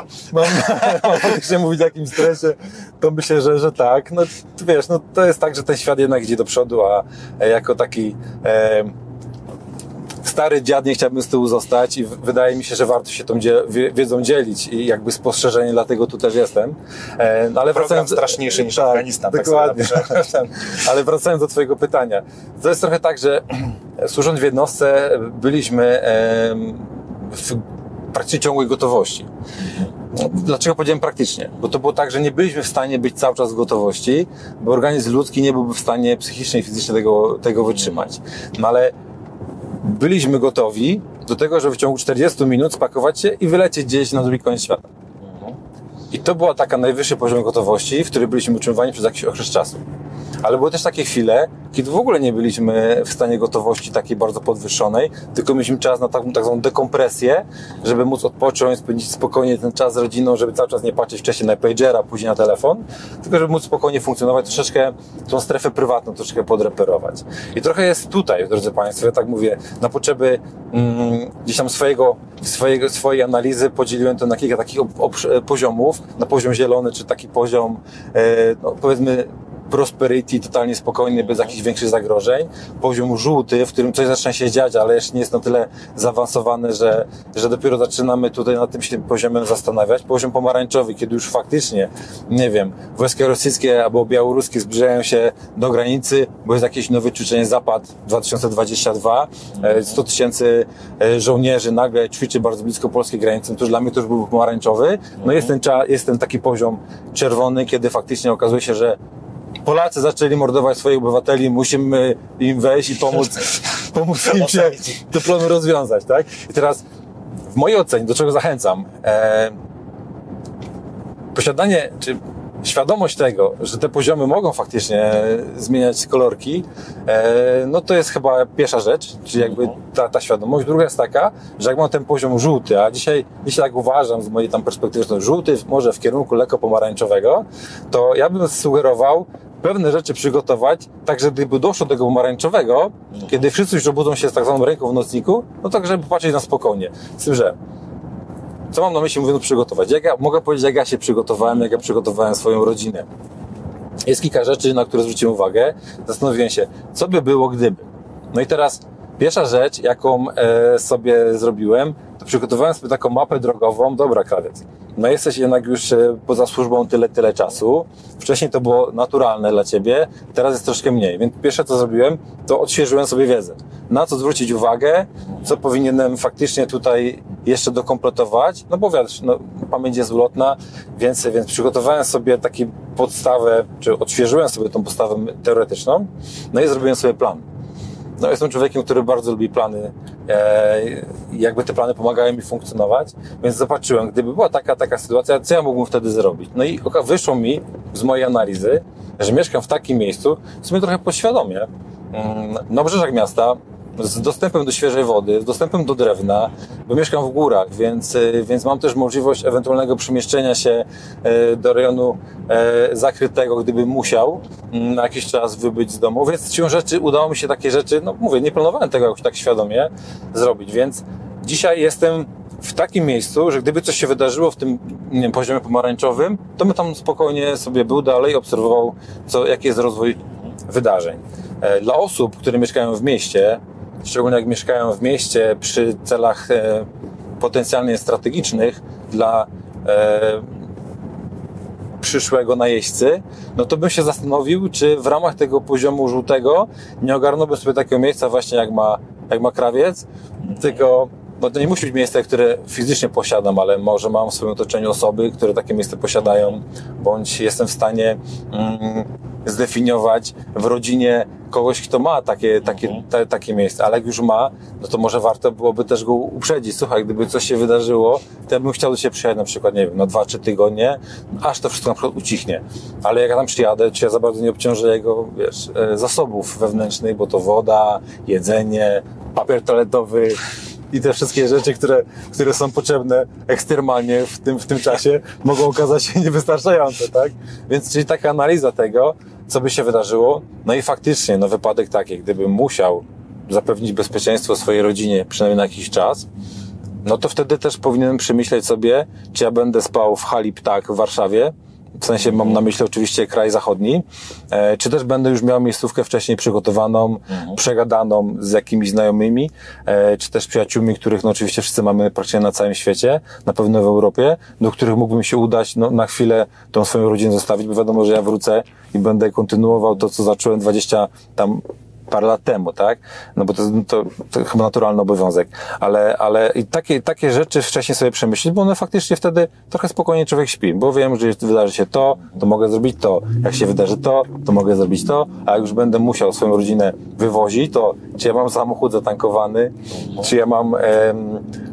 o jakimś stresie, to myślę, że tak. No wiesz, no to jest tak, że ten świat jednak idzie do przodu, a jako taki stary dziad nie chciałbym z tyłu zostać i wydaje mi się, że warto się tą wiedzą dzielić i jakby spostrzeżenie, dlatego tu też jestem. Ale wracając, straszniejszy niż Afganistan. Dokładnie. Ale wracając do twojego pytania. To jest trochę tak, że służąc w jednostce byliśmy w praktycznie ciągłej gotowości. Dlaczego powiedziałem praktycznie? Bo to było tak, że nie byliśmy w stanie być cały czas w gotowości, bo organizm ludzki nie byłby w stanie psychicznie i fizycznie tego wytrzymać. No ale byliśmy gotowi do tego, żeby w ciągu 40 minut spakować się i wylecieć gdzieś na drugi koniec świata. I to była taka najwyższy poziom gotowości, w którym byliśmy utrzymywani przez jakiś okres czasu. Ale były też takie chwile, kiedy w ogóle nie byliśmy w stanie gotowości takiej bardzo podwyższonej, tylko mieliśmy czas na tak zwaną dekompresję, żeby móc odpocząć, spędzić spokojnie ten czas z rodziną, żeby cały czas nie patrzeć wcześniej na pagera, później na telefon, tylko żeby móc spokojnie funkcjonować, troszeczkę tą strefę prywatną troszeczkę podreperować. I trochę jest tutaj, drodzy Państwo, ja tak mówię, na potrzeby gdzieś tam swojej analizy podzieliłem to na kilka takich poziomów, na poziom zielony, czy taki poziom, no, powiedzmy, prosperity, totalnie spokojny, bez jakichś większych zagrożeń. Poziom żółty, w którym coś zaczyna się dziać, ale jeszcze nie jest na tyle zaawansowany, że dopiero zaczynamy tutaj na tym się poziomem zastanawiać. Poziom pomarańczowy, kiedy już faktycznie, nie wiem, wojska rosyjskie albo białoruskie zbliżają się do granicy, bo jest jakieś nowe ćwiczenie Zapad 2022, 100 000 żołnierzy nagle ćwiczy bardzo blisko polskiej granicy, to już dla mnie to już był pomarańczowy. No jest ten taki poziom czerwony, kiedy faktycznie okazuje się, że Polacy zaczęli mordować swoich obywateli, musimy im wejść i pomóc im się do planu rozwiązać, tak? I teraz w mojej ocenie, do czego zachęcam, posiadanie, czy świadomość tego, że te poziomy mogą faktycznie zmieniać kolorki, no to jest chyba pierwsza rzecz, czyli jakby ta świadomość. Druga jest taka, że jak mam ten poziom żółty, a dzisiaj tak uważam z mojej tam perspektywy, że to żółty może w kierunku lekko pomarańczowego, to ja bym sugerował pewne rzeczy przygotować, tak że gdyby doszło do tego pomarańczowego, kiedy wszyscy już obudzą się z tak zwaną ręką w nocniku, no tak, żeby patrzeć na spokojnie. Z tym, że co mam na myśli, mówiąc przygotować? Mogę powiedzieć, jak ja się przygotowałem, jak ja przygotowałem swoją rodzinę. Jest kilka rzeczy, na które zwróciłem uwagę. Zastanowiłem się, co by było, gdyby. No i teraz pierwsza rzecz, jaką sobie zrobiłem, to przygotowałem sobie taką mapę drogową. Dobra, krawiec, no jesteś jednak już poza służbą tyle czasu. Wcześniej to było naturalne dla Ciebie, teraz jest troszkę mniej. Więc pierwsze, co zrobiłem, to odświeżyłem sobie wiedzę. Na co zwrócić uwagę, co powinienem faktycznie tutaj jeszcze dokompletować, no bo wiesz, no, pamięć jest ulotna, więc przygotowałem sobie taką podstawę, czy odświeżyłem sobie tą podstawę teoretyczną, no i zrobiłem sobie plan. No, jestem człowiekiem, który bardzo lubi plany, jakby te plany pomagają mi funkcjonować, więc zobaczyłem, gdyby była taka sytuacja, co ja mógłbym wtedy zrobić. No i wyszło mi z mojej analizy, że mieszkam w takim miejscu, w sumie trochę podświadomie, na obrzeżach miasta, z dostępem do świeżej wody, z dostępem do drewna, bo mieszkam w górach, więc mam też możliwość ewentualnego przemieszczenia się do rejonu zakrytego, gdybym musiał na jakiś czas wybyć z domu, więc siłą rzeczy udało mi się takie rzeczy, no mówię, nie planowałem tego jakoś tak świadomie zrobić, więc dzisiaj jestem w takim miejscu, że gdyby coś się wydarzyło w tym, nie wiem, poziomie pomarańczowym, to bym tam spokojnie sobie był dalej, obserwował, jaki jest rozwój wydarzeń. Dla osób, które mieszkają w mieście, szczególnie jak mieszkają w mieście przy celach potencjalnie strategicznych dla przyszłego najeźdźcy, no to bym się zastanowił, czy w ramach tego poziomu żółtego nie ogarnąłbym sobie takiego miejsca właśnie jak ma krawiec, tylko no to nie musi być miejsce, które fizycznie posiadam, ale może mam w swoim otoczeniu osoby, które takie miejsce posiadają, bądź jestem w stanie zdefiniować w rodzinie kogoś, kto ma takie miejsce, ale jak już ma, no to może warto byłoby też go uprzedzić. Słuchaj, gdyby coś się wydarzyło, to ja bym chciał do Ciebie przyjechać na przykład, nie wiem, na 2-3 tygodnie, aż to wszystko na przykład ucichnie. Ale jak ja tam przyjadę, czy ja za bardzo nie obciążę jego, wiesz, zasobów wewnętrznych, bo to woda, jedzenie, papier toaletowy i te wszystkie rzeczy, które są potrzebne ekstremalnie w tym czasie, mogą okazać się niewystarczające, tak? Więc czyli taka analiza tego, co by się wydarzyło, no i faktycznie, no wypadek taki, gdybym musiał zapewnić bezpieczeństwo swojej rodzinie, przynajmniej na jakiś czas, no to wtedy też powinienem przemyśleć sobie, czy ja będę spał w hali Ptak w Warszawie, w sensie mam na myśli oczywiście kraj zachodni, czy też będę już miał miejscówkę wcześniej przygotowaną, przegadaną z jakimiś znajomymi, czy też przyjaciółmi, których no oczywiście wszyscy mamy praktycznie na całym świecie, na pewno w Europie, do których mógłbym się udać no, na chwilę tą swoją rodzinę zostawić, bo wiadomo, że ja wrócę i będę kontynuował to, co zacząłem 20 tam parę lat temu, tak? No bo to chyba naturalny obowiązek. Ale i takie rzeczy wcześniej sobie przemyśleć, bo one faktycznie wtedy trochę spokojnie człowiek śpi, bo wiem, że jeśli wydarzy się to mogę zrobić to. Jak się wydarzy to mogę zrobić to, a jak już będę musiał swoją rodzinę wywozić, to czy ja mam samochód zatankowany, czy ja mam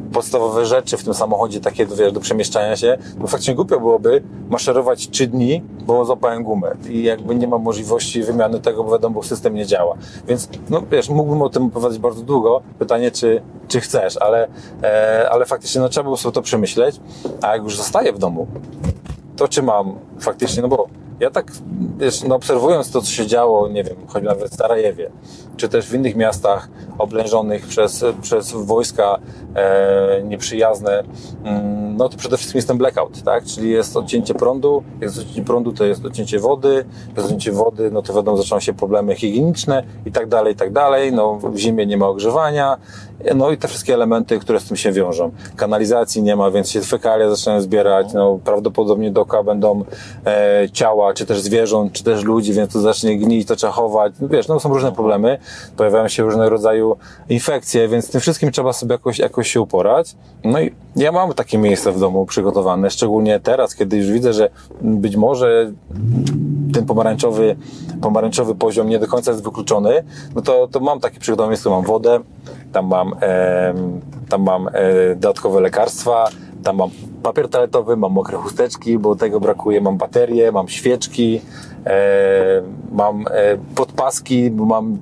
podstawowe rzeczy w tym samochodzie, takie do przemieszczania się, bo faktycznie głupio byłoby maszerować 3 dni, bo złapałem gumę i jakby nie ma możliwości wymiany tego, bo wiadomo, bo system nie działa. Więc, no wiesz, mógłbym o tym opowiadać bardzo długo. Pytanie, czy chcesz, ale faktycznie, no trzeba było sobie to przemyśleć, a jak już zostaję w domu, to czy mam faktycznie, no bo ja tak, wiesz, no obserwując to, co się działo, nie wiem, choć nawet w Sarajewie, czy też w innych miastach oblężonych przez wojska nieprzyjazne, no to przede wszystkim jest ten blackout, tak? Czyli jest odcięcie prądu, jak jest odcięcie prądu, to jest odcięcie wody, bez odcięcia wody, no to wiadomo, zaczną się problemy higieniczne i tak dalej, no w zimie nie ma ogrzewania, no i te wszystkie elementy, które z tym się wiążą. Kanalizacji nie ma, więc się fekalia zaczynają zbierać, no prawdopodobnie dookoła będą ciała, czy też zwierząt, czy też ludzi, więc to zacznie gnić, to trzeba chować, no wiesz, no są różne problemy, pojawiają się różnego rodzaju infekcje, więc z tym wszystkim trzeba sobie jakoś się uporać. No i ja mam takie miejsce w domu przygotowane, szczególnie teraz, kiedy już widzę, że być może ten pomarańczowy poziom nie do końca jest wykluczony, no to mam takie przygotowane miejsce, mam wodę, tam mam dodatkowe lekarstwa, tam mam papier toaletowy, mam mokre chusteczki, bo tego brakuje, mam baterie, mam świeczki, mam podpaski, bo mam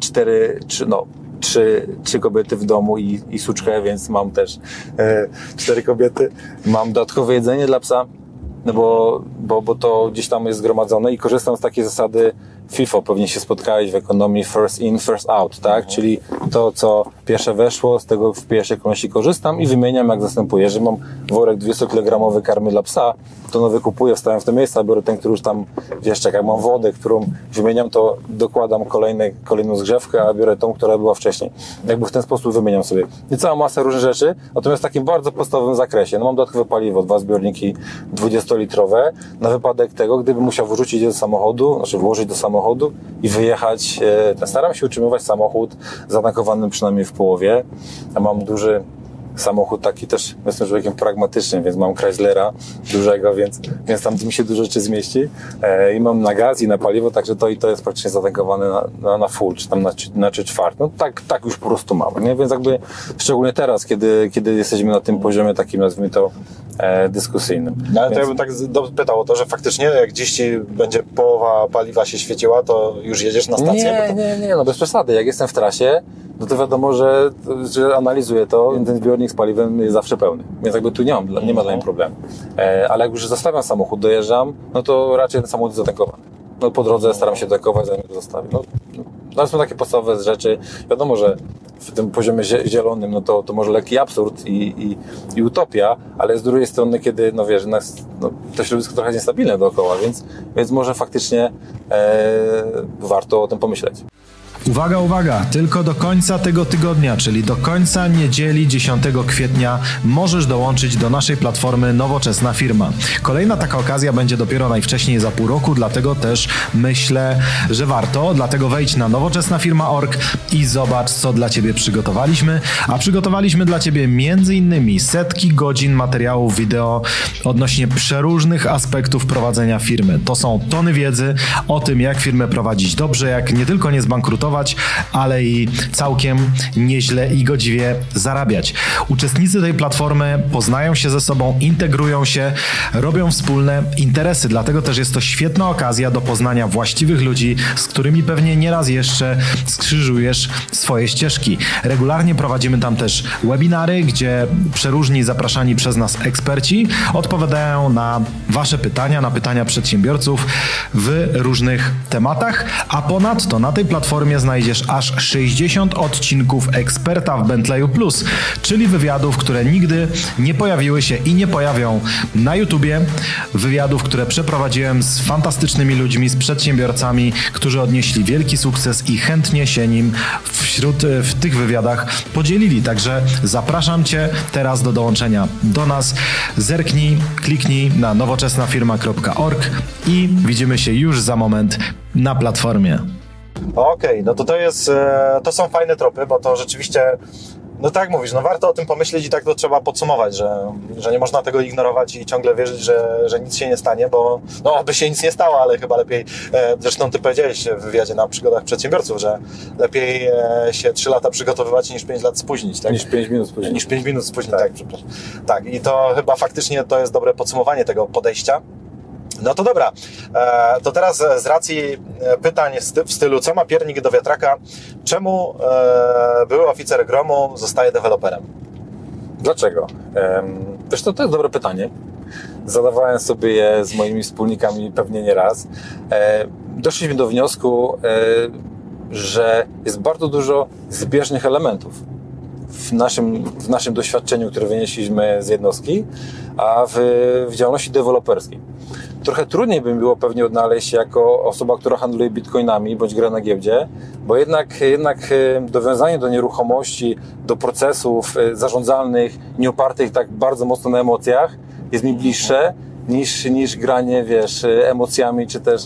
trzy kobiety w domu i suczkę, więc mam też 4 kobiety. Mam dodatkowe jedzenie dla psa, no bo to gdzieś tam jest zgromadzone i korzystam z takiej zasady FIFO, pewnie się spotkałeś w ekonomii first in, first out, tak? Czyli to, co pierwsze weszło, z tego w pierwszej kolejności korzystam i wymieniam jak zastępuje. Że mam worek 200-kilogramowy karmy dla psa, to nowy kupuję, wstawiam w te miejsca, biorę ten, który już tam, wiesz, jak mam wodę, którą wymieniam, to dokładam kolejną zgrzewkę, a biorę tą, która była wcześniej. Jakby w ten sposób wymieniam sobie. I cała masa różnych rzeczy, natomiast w takim bardzo podstawowym zakresie. No mam dodatkowe paliwo, 2 zbiorniki 20-litrowe, na wypadek tego, gdybym musiał wrzucić je do samochodu, znaczy włożyć do samochodu i wyjechać. Staram się utrzymywać samochód zatankowany przynajmniej w połowie. Ja mam duży samochód, taki też jestem człowiekiem pragmatycznym, więc mam Chryslera dużego, więc tam mi się dużo rzeczy zmieści i mam na gaz i na paliwo, także to jest praktycznie zatankowane na full, czy tam na 3/4. No tak już po prostu mam, nie? Więc jakby szczególnie teraz, kiedy jesteśmy na tym poziomie takim, nazwijmy to, dyskusyjnym. No, ale to ja bym tak pytał o to, że faktycznie jak dziś ci będzie połowa paliwa się świeciła, to już jedziesz na stację? Nie, no bez przesady. Jak jestem w trasie, no to wiadomo, że analizuję to, ten zbiornik z paliwem jest zawsze pełny. Więc jakby tu nie ma dla mnie problemu. Ale jak już zostawiam samochód, dojeżdżam, no to raczej ten samochód jest zatankowany. No po drodze staram się tankować, zanim go zostawię. No są takie podstawowe rzeczy. Wiadomo, że w tym poziomie zielonym, no to może lekki absurd i utopia, ale z drugiej strony, kiedy, no wiesz, to środowisko trochę niestabilne dookoła, więc może faktycznie warto o tym pomyśleć. Uwaga, uwaga! Tylko do końca tego tygodnia, czyli do końca niedzieli 10 kwietnia możesz dołączyć do naszej platformy Nowoczesna Firma. Kolejna taka okazja będzie dopiero najwcześniej za pół roku, dlatego też myślę, że warto. Dlatego wejdź na nowoczesnafirma.org i zobacz, co dla Ciebie przygotowaliśmy. A przygotowaliśmy dla Ciebie m.in. setki godzin materiałów wideo odnośnie przeróżnych aspektów prowadzenia firmy. To są tony wiedzy o tym, jak firmę prowadzić dobrze, jak nie tylko nie zbankrutować, ale i całkiem nieźle i godziwie zarabiać. Uczestnicy tej platformy poznają się ze sobą, integrują się, robią wspólne interesy, dlatego też jest to świetna okazja do poznania właściwych ludzi, z którymi pewnie nieraz jeszcze skrzyżujesz swoje ścieżki. Regularnie prowadzimy tam też webinary, gdzie przeróżni zapraszani przez nas eksperci odpowiadają na Wasze pytania, na pytania przedsiębiorców w różnych tematach, a ponadto na tej platformie znajdziesz aż 60 odcinków Eksperta w Bentleyu Plus, czyli wywiadów, które nigdy nie pojawiły się i nie pojawią na YouTubie. Wywiadów, które przeprowadziłem z fantastycznymi ludźmi, z przedsiębiorcami, którzy odnieśli wielki sukces i chętnie się nim w tych wywiadach podzielili. Także zapraszam Cię teraz do dołączenia do nas. Zerknij, kliknij na nowoczesnafirma.org i widzimy się już za moment na platformie. Okej, no to są fajne tropy, bo to rzeczywiście No tak mówisz, no warto o tym pomyśleć i tak to trzeba podsumować, że nie można tego ignorować i ciągle wierzyć, że nic się nie stanie, bo no oby się nic nie stało, ale chyba lepiej, zresztą ty powiedziałeś w wywiadzie na przygodach przedsiębiorców, że lepiej się 3 lata przygotowywać niż 5 lat spóźnić, tak? Niż 5 minut spóźnić. Niż 5 minut spóźnić, tak, przepraszam. Tak, i to chyba faktycznie to jest dobre podsumowanie tego podejścia. No to dobra, to teraz z racji pytań w stylu co ma piernik do wiatraka, czemu były oficer gromu zostaje deweloperem? Dlaczego? Wiesz, to jest dobre pytanie. Zadawałem sobie je z moimi wspólnikami pewnie nie raz. Doszliśmy do wniosku, że jest bardzo dużo zbieżnych elementów w naszym doświadczeniu, które wynieśliśmy z jednostki, a w działalności deweloperskiej. Trochę trudniej by mi było pewnie odnaleźć się jako osoba, która handluje bitcoinami bądź gra na giełdzie, bo jednak dowiązanie do nieruchomości, do procesów zarządzalnych, nie opartych tak bardzo mocno na emocjach, jest mi bliższe niż granie, wiesz, emocjami, czy też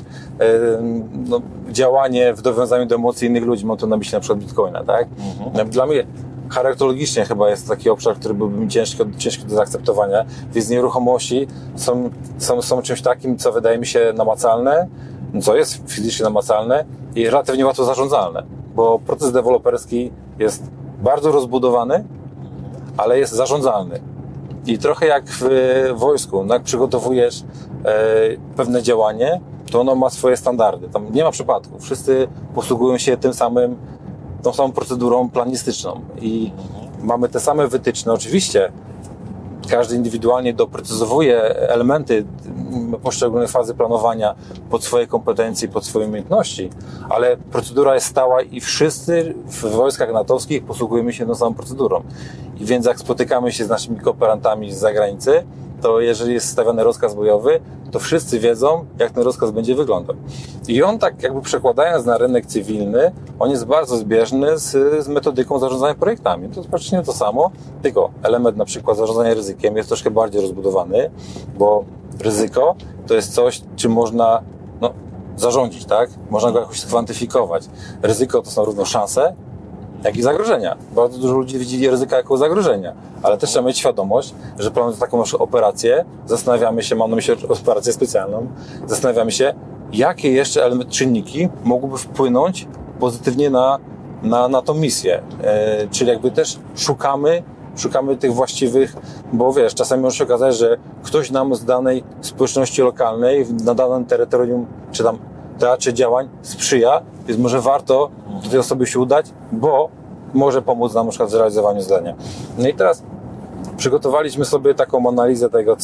działanie w dowiązaniu do emocji innych ludzi. Mam tu na myśli na przykład bitcoina, tak? Dla mnie charakterologicznie chyba jest taki obszar, który byłby mi ciężki do zaakceptowania, więc nieruchomości są czymś takim, co wydaje mi się namacalne, co jest fizycznie namacalne i relatywnie łatwo zarządzalne, bo proces deweloperski jest bardzo rozbudowany, ale jest zarządzalny. I trochę jak w wojsku, no jak przygotowujesz pewne działanie, to ono ma swoje standardy. Tam nie ma przypadków. Wszyscy posługują się tą samą procedurą planistyczną i mamy te same wytyczne. Oczywiście każdy indywidualnie doprecyzowuje elementy poszczególnych fazy planowania pod swoje kompetencje, pod swoje umiejętności, ale procedura jest stała i wszyscy w wojskach natowskich posługujemy się tą samą procedurą. I więc jak spotykamy się z naszymi kooperantami z zagranicy, to jeżeli jest stawiany rozkaz bojowy, to wszyscy wiedzą, jak ten rozkaz będzie wyglądał. I on tak jakby przekładając na rynek cywilny, on jest bardzo zbieżny z metodyką zarządzania projektami. To jest praktycznie to samo, tylko element na przykład zarządzania ryzykiem jest troszkę bardziej rozbudowany, bo ryzyko to jest coś, czym można zarządzić, tak? Można go jakoś skwantyfikować. Ryzyko to są równo szanse, jak i zagrożenia. Bardzo dużo ludzi widzi ryzyka jako zagrożenia, ale też trzeba mieć świadomość, że planując taką naszą operację, zastanawiamy się, mam na myśli operację specjalną, zastanawiamy się, jakie jeszcze czynniki mogłyby wpłynąć pozytywnie na tą misję. Czyli jakby też szukamy tych właściwych, bo wiesz, czasami może się okazać, że ktoś nam z danej społeczności lokalnej na danym terytorium, czy tam teatrze działań sprzyja, więc może warto do tej osoby się udać, bo może pomóc nam na przykład w zrealizowaniu zadania. No i teraz przygotowaliśmy sobie taką analizę tego,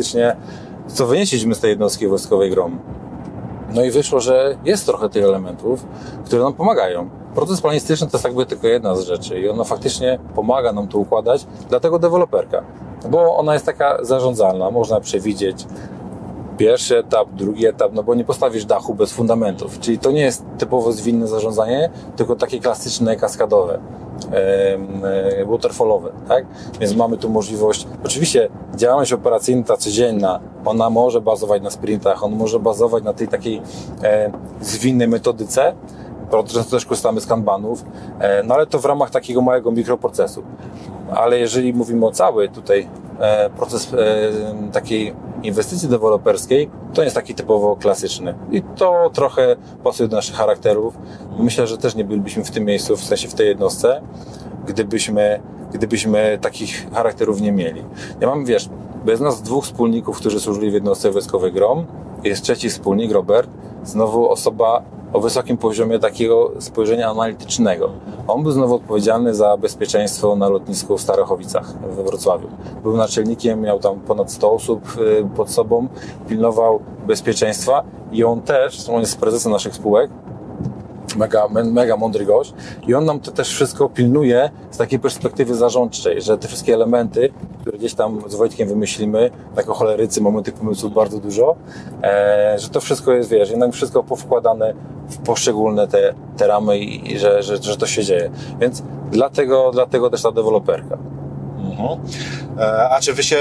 co wynieśliśmy z tej jednostki wojskowej GROM. No i wyszło, że jest trochę tych elementów, które nam pomagają. Proces planistyczny to jest jakby tylko jedna z rzeczy i ona faktycznie pomaga nam to układać, dlatego deweloperka, bo ona jest taka zarządzalna, można przewidzieć pierwszy etap, drugi etap, no bo nie postawisz dachu bez fundamentów, czyli to nie jest typowo zwinne zarządzanie, tylko takie klasyczne, kaskadowe, waterfallowe, tak? Więc mamy tu możliwość, oczywiście działalność operacyjna, ta codzienna, ona może bazować na sprintach, on może bazować na tej takiej zwinnej metodyce, często też korzystamy z kanbanów, no ale to w ramach takiego małego mikroprocesu. Ale jeżeli mówimy o cały tutaj proces takiej inwestycji deweloperskiej, to jest taki typowo klasyczny. I to trochę pasuje do naszych charakterów. Myślę, że też nie bylibyśmy w tym miejscu, w sensie w tej jednostce, gdybyśmy takich charakterów nie mieli. Ja mam, bez nas 2 wspólników, którzy służyli w jednostce wojskowej GROM, jest trzeci wspólnik, Robert, znowu osoba o wysokim poziomie takiego spojrzenia analitycznego. On był znowu odpowiedzialny za bezpieczeństwo na lotnisku w Starachowicach we Wrocławiu. Był naczelnikiem, miał tam ponad 100 osób pod sobą, pilnował bezpieczeństwa i on jest prezesem naszych spółek, mega mądry gość i on nam to też wszystko pilnuje z takiej perspektywy zarządczej, że te wszystkie elementy, które gdzieś tam z Wojtkiem wymyślimy, jako cholerycy mamy tych pomysłów bardzo dużo, że to wszystko jest, jednak wszystko powkładane w poszczególne te ramy i że to się dzieje. Więc dlatego też ta deweloperka. A czy wy się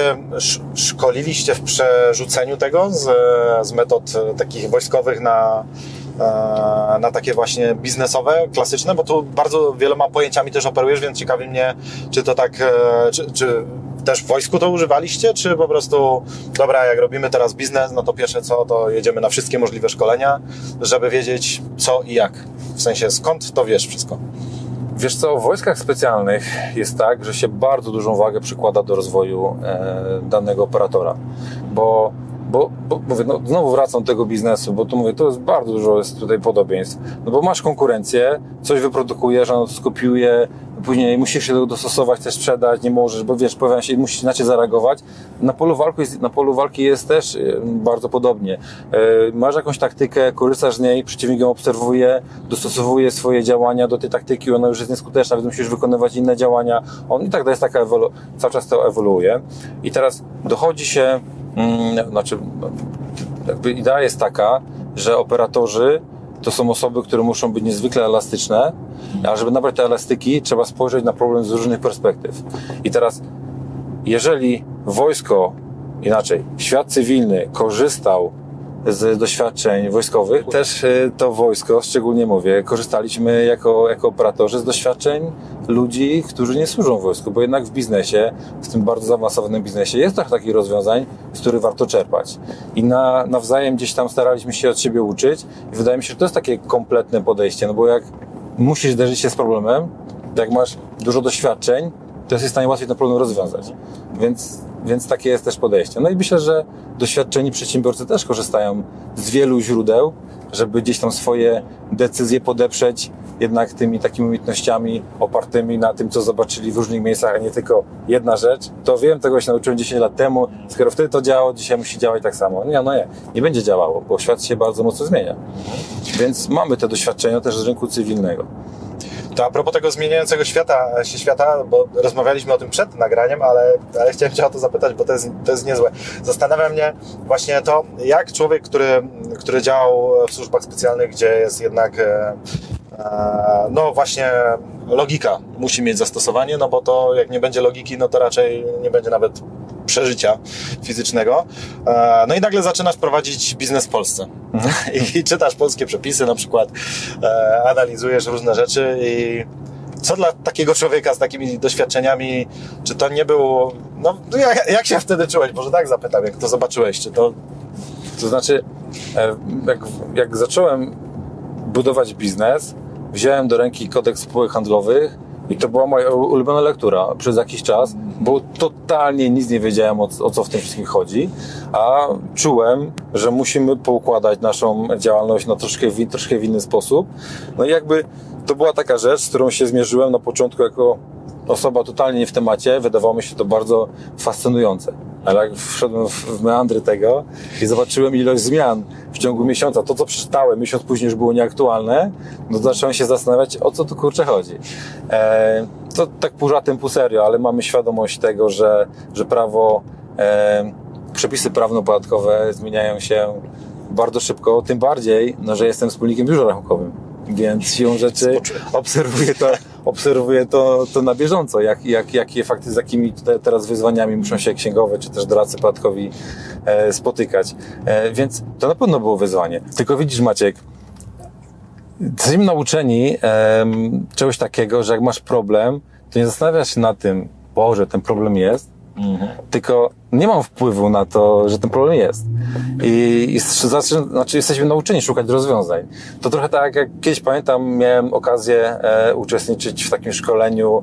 szkoliliście w przerzuceniu tego z metod takich wojskowych na takie właśnie biznesowe, klasyczne, bo tu bardzo wieloma pojęciami też operujesz, więc ciekawi mnie, czy to tak, czy też w wojsku to używaliście, czy po prostu, dobra, jak robimy teraz biznes, no to pierwsze co, to jedziemy na wszystkie możliwe szkolenia, żeby wiedzieć co i jak. W sensie skąd to wiesz wszystko. Wiesz co, w wojskach specjalnych jest tak, że się bardzo dużą wagę przykłada do rozwoju danego operatora, bo mówię, no, znowu wracam do tego biznesu, bo tu mówię, to jest bardzo dużo jest tutaj podobieństw, no bo masz konkurencję, coś wyprodukujesz, ono to skopiuje, później musisz się dostosować, też sprzedać, nie możesz, bo wiesz, pojawiają się, musisz inaczej zareagować. Na polu walki jest też bardzo podobnie. Masz jakąś taktykę, korzystasz z niej, przeciwnik ją obserwuje, dostosowuje swoje działania do tej taktyki, ona już jest nieskuteczna, więc musisz wykonywać inne działania. On i tak to jest taka cały czas to ewoluuje. I teraz dochodzi się, jakby idea jest taka, że operatorzy to są osoby, które muszą być niezwykle elastyczne, a żeby nabrać te elastyki, trzeba spojrzeć na problem z różnych perspektyw. I teraz, jeżeli wojsko, inaczej, świat cywilny korzystał z doświadczeń wojskowych, też to wojsko, szczególnie mówię, korzystaliśmy jako operatorzy z doświadczeń ludzi, którzy nie służą w wojsku, bo jednak w biznesie, w tym bardzo zaawansowanym biznesie jest trochę takich rozwiązań, z których warto czerpać. I nawzajem gdzieś tam staraliśmy się od siebie uczyć i wydaje mi się, że to jest takie kompletne podejście, no bo jak musisz zderzyć się z problemem, jak masz dużo doświadczeń, to jesteś w stanie łatwiej ten problem rozwiązać. Więc takie jest też podejście. No i myślę, że doświadczeni przedsiębiorcy też korzystają z wielu źródeł, żeby gdzieś tam swoje decyzje podeprzeć jednak tymi takimi umiejętnościami opartymi na tym, co zobaczyli w różnych miejscach, a nie tylko jedna rzecz. To wiem, tego się nauczyłem 10 lat temu, skoro wtedy to działało, dzisiaj musi działać tak samo. Nie będzie działało, bo świat się bardzo mocno zmienia. Więc mamy te doświadczenia też z rynku cywilnego. To a propos tego zmieniającego świata, bo rozmawialiśmy o tym przed nagraniem, ale chciałem Cię o to zapytać, bo to jest niezłe. Zastanawia mnie właśnie to, jak człowiek, który działał w służbach specjalnych, gdzie jest jednak no właśnie logika musi mieć zastosowanie, no bo to jak nie będzie logiki, no to raczej nie będzie nawet przeżycia fizycznego. No i nagle zaczynasz prowadzić biznes w Polsce. I czytasz polskie przepisy, na przykład analizujesz różne rzeczy i co dla takiego człowieka z takimi doświadczeniami, czy to nie było, no jak się wtedy czułeś? Może tak zapytam, jak to zobaczyłeś, czy to... To znaczy, jak zacząłem budować biznes, wziąłem do ręki kodeks spółek handlowych i to była moja ulubiona lektura przez jakiś czas, bo totalnie nic nie wiedziałem, o co w tym wszystkim chodzi, a czułem, że musimy poukładać naszą działalność na troszkę w inny sposób. No i jakby to była taka rzecz, z którą się zmierzyłem na początku jako osoba totalnie nie w temacie, wydawało mi się to bardzo fascynujące. Ale jak wszedłem w meandry tego i zobaczyłem ilość zmian w ciągu miesiąca, to co przeczytałem, miesiąc później już było nieaktualne, no to zacząłem się zastanawiać, o co tu kurczę chodzi. To tak pół żartem, pół serio, ale mamy świadomość tego, że prawo, przepisy prawno-podatkowe zmieniają się bardzo szybko, tym bardziej, no, że jestem wspólnikiem biurze rachunkowym. Więc siłą rzeczy obserwuję to na bieżąco, jakie fakty, z jakimi teraz wyzwaniami muszą się księgowe czy też doradcy podatkowi spotykać. Więc to na pewno było wyzwanie. Tylko widzisz, Maciek, jesteśmy nauczeni czegoś takiego, że jak masz problem, to nie zastanawiasz się nad tym, Boże, ten problem jest, tylko nie mam wpływu na to, że ten problem jest. Znaczy jesteśmy nauczeni szukać rozwiązań. To trochę tak, jak kiedyś pamiętam, miałem okazję uczestniczyć w takim szkoleniu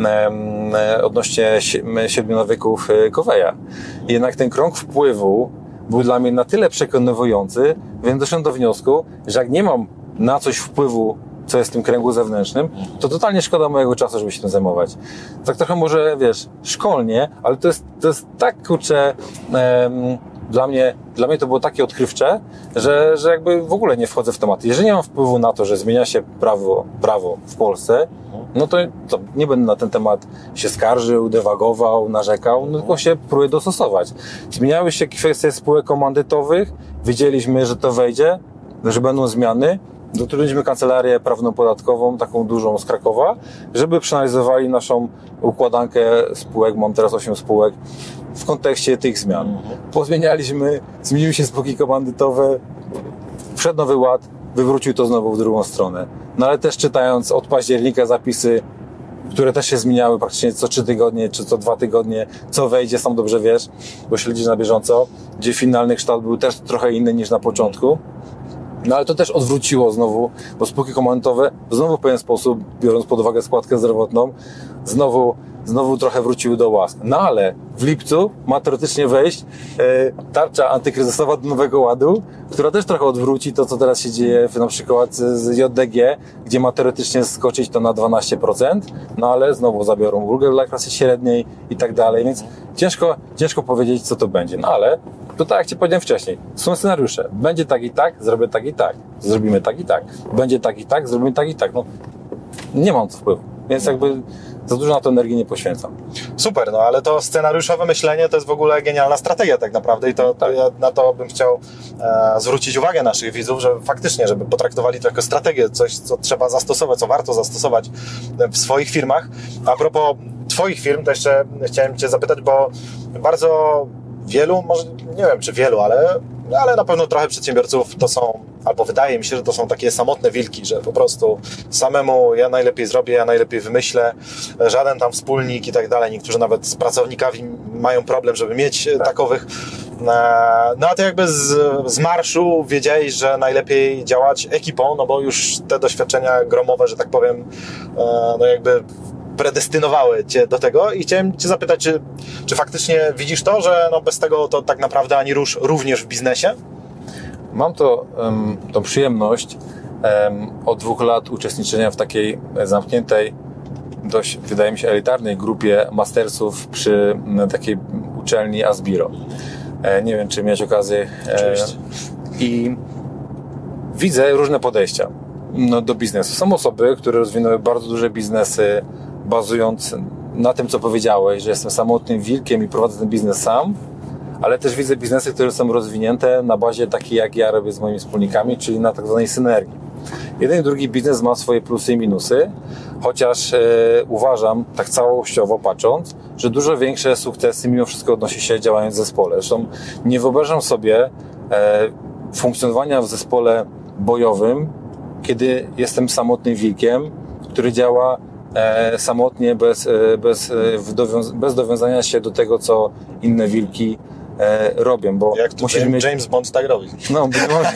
odnośnie 7 nawyków Coveya. I jednak ten krąg wpływu był dla mnie na tyle przekonywujący, więc doszedłem do wniosku, że jak nie mam na coś wpływu, co jest w tym kręgu zewnętrznym, to totalnie szkoda mojego czasu, żeby się tym zajmować. Tak trochę może, wiesz, szkolnie, ale to jest tak, kurczę, dla mnie to było takie odkrywcze, że jakby w ogóle nie wchodzę w temat. Jeżeli nie mam wpływu na to, że zmienia się prawo w Polsce, no to nie będę na ten temat się skarżył, dywagował, narzekał, no tylko się próbuję dostosować. Zmieniały się kwestie spółek komandytowych, wiedzieliśmy, że to wejdzie, że będą zmiany. Dotrudniliśmy kancelarię prawno-podatkową, taką dużą z Krakowa, żeby przeanalizowali naszą układankę spółek, mam teraz 8 spółek, w kontekście tych zmian. Zmieniły się spółki komandytowe, wszedł nowy ład, wywrócił to znowu w drugą stronę. No ale też czytając od października zapisy, które też się zmieniały praktycznie co 3 tygodnie, czy co 2 tygodnie, co wejdzie, sam dobrze wiesz, bo śledzisz na bieżąco, gdzie finalny kształt był też trochę inny niż na początku. No ale to też odwróciło znowu, bo spółki komandytowe znowu w pewien sposób, biorąc pod uwagę składkę zdrowotną, znowu trochę wróciły do łask. No ale w lipcu ma teoretycznie wejść tarcza antykryzysowa do Nowego Ładu, która też trochę odwróci to, co teraz się dzieje na przykład z JDG, gdzie ma teoretycznie skoczyć to na 12%, no ale znowu zabiorą ulgę dla klasy średniej i tak dalej, więc ciężko powiedzieć, co to będzie. No ale to tak jak Ci powiedziałem wcześniej, są scenariusze. Będzie tak i tak, zrobię tak i tak. Zrobimy tak i tak. Będzie tak i tak, zrobimy tak i tak. No, nie mam co wpływu, więc jakby za dużo na to energii nie poświęcam. Super, no ale to scenariuszowe myślenie to jest w ogóle genialna strategia tak naprawdę i to ja na to bym chciał zwrócić uwagę naszych widzów, że faktycznie, żeby potraktowali to jako strategię, coś, co trzeba zastosować, co warto zastosować w swoich firmach. A propos Twoich firm, to jeszcze chciałem Cię zapytać, bo bardzo wielu, może nie wiem czy wielu, ale na pewno trochę przedsiębiorców to są, albo wydaje mi się, że to są takie samotne wilki, że po prostu samemu ja najlepiej zrobię, ja najlepiej wymyślę, żaden tam wspólnik i tak dalej. Niektórzy nawet z pracownikami mają problem, żeby mieć takowych. No a ty jakby z marszu wiedziałeś, że najlepiej działać ekipą, no bo już te doświadczenia gromowe, że tak powiem, no jakby predestynowały Cię do tego i chciałem Cię zapytać, czy faktycznie widzisz to, że no bez tego to tak naprawdę ani rusz również w biznesie? Mam tą przyjemność od 2 lat uczestniczenia w takiej zamkniętej, dość wydaje mi się elitarnej grupie mastersów przy takiej uczelni Asbiro. Nie wiem, czy miałeś okazję. Oczywiście. I widzę różne podejścia do biznesu. Są osoby, które rozwinęły bardzo duże biznesy, bazując na tym, co powiedziałeś, że jestem samotnym wilkiem i prowadzę ten biznes sam, ale też widzę biznesy, które są rozwinięte na bazie takiej, jak ja robię z moimi wspólnikami, czyli na tak zwanej synergii. Jeden i drugi biznes ma swoje plusy i minusy, chociaż uważam, tak całościowo patrząc, że dużo większe sukcesy mimo wszystko odnosi się działając w zespole. Zresztą nie wyobrażam sobie funkcjonowania w zespole bojowym, kiedy jestem samotnym wilkiem, który działa samotnie, bez dowiązania się do tego, co inne wilki robią, bo jak to James Bond tak robi. No,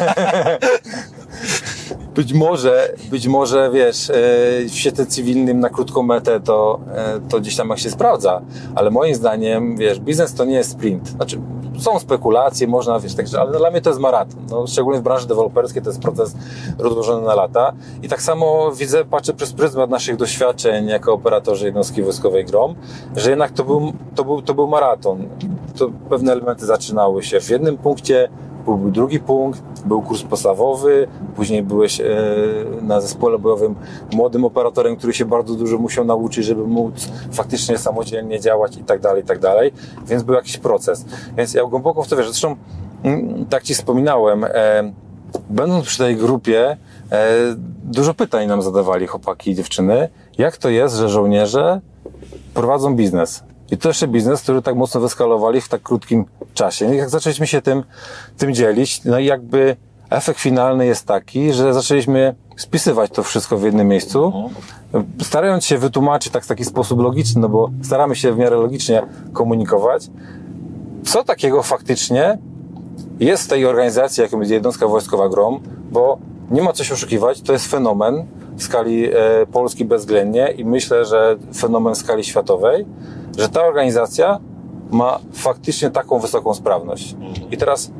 być może, wiesz, w świecie cywilnym na krótką metę to gdzieś tam jak się sprawdza, ale moim zdaniem, wiesz, biznes to nie jest sprint. Znaczy, są spekulacje, można, wiesz, także, ale dla mnie to jest maraton. No, szczególnie w branży deweloperskiej to jest proces rozłożony na lata. I tak samo patrzę przez pryzmat naszych doświadczeń jako operatorzy jednostki wojskowej GROM, że jednak to był maraton. To pewne elementy zaczynały się w jednym punkcie, był drugi punkt, był kurs podstawowy, później byłeś na zespole bojowym młodym operatorem, który się bardzo dużo musiał nauczyć, żeby móc faktycznie samodzielnie działać i tak dalej, więc był jakiś proces. Więc ja głęboko w to wierzę. Zresztą, tak Ci wspominałem, będąc przy tej grupie, dużo pytań nam zadawali chłopaki i dziewczyny, jak to jest, że żołnierze prowadzą biznes. I to jeszcze biznes, który tak mocno wyskalowali w tak krótkim czasie. I jak zaczęliśmy się tym dzielić, no i jakby efekt finalny jest taki, że zaczęliśmy spisywać to wszystko w jednym miejscu, starając się wytłumaczyć tak w taki sposób logiczny, no bo staramy się w miarę logicznie komunikować, co takiego faktycznie jest w tej organizacji, jaką jest jednostka wojskowa GROM, bo nie ma co się oszukiwać, to jest fenomen w skali Polski bezwzględnie i myślę, że fenomen w skali światowej, że ta organizacja ma faktycznie taką wysoką sprawność. I teraz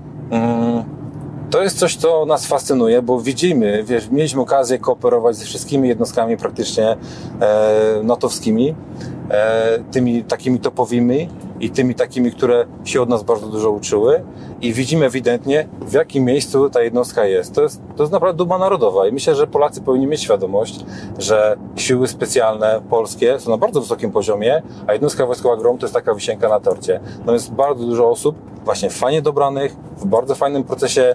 to jest coś, co nas fascynuje, bo widzimy, wiesz, mieliśmy okazję kooperować ze wszystkimi jednostkami praktycznie natowskimi, tymi takimi topowymi i tymi takimi, które się od nas bardzo dużo uczyły i widzimy ewidentnie, w jakim miejscu ta jednostka jest. To jest naprawdę duma narodowa i myślę, że Polacy powinni mieć świadomość, że siły specjalne polskie są na bardzo wysokim poziomie, a jednostka wojskowa GROM to jest taka wisienka na torcie. No jest bardzo dużo osób właśnie fajnie dobranych, w bardzo fajnym procesie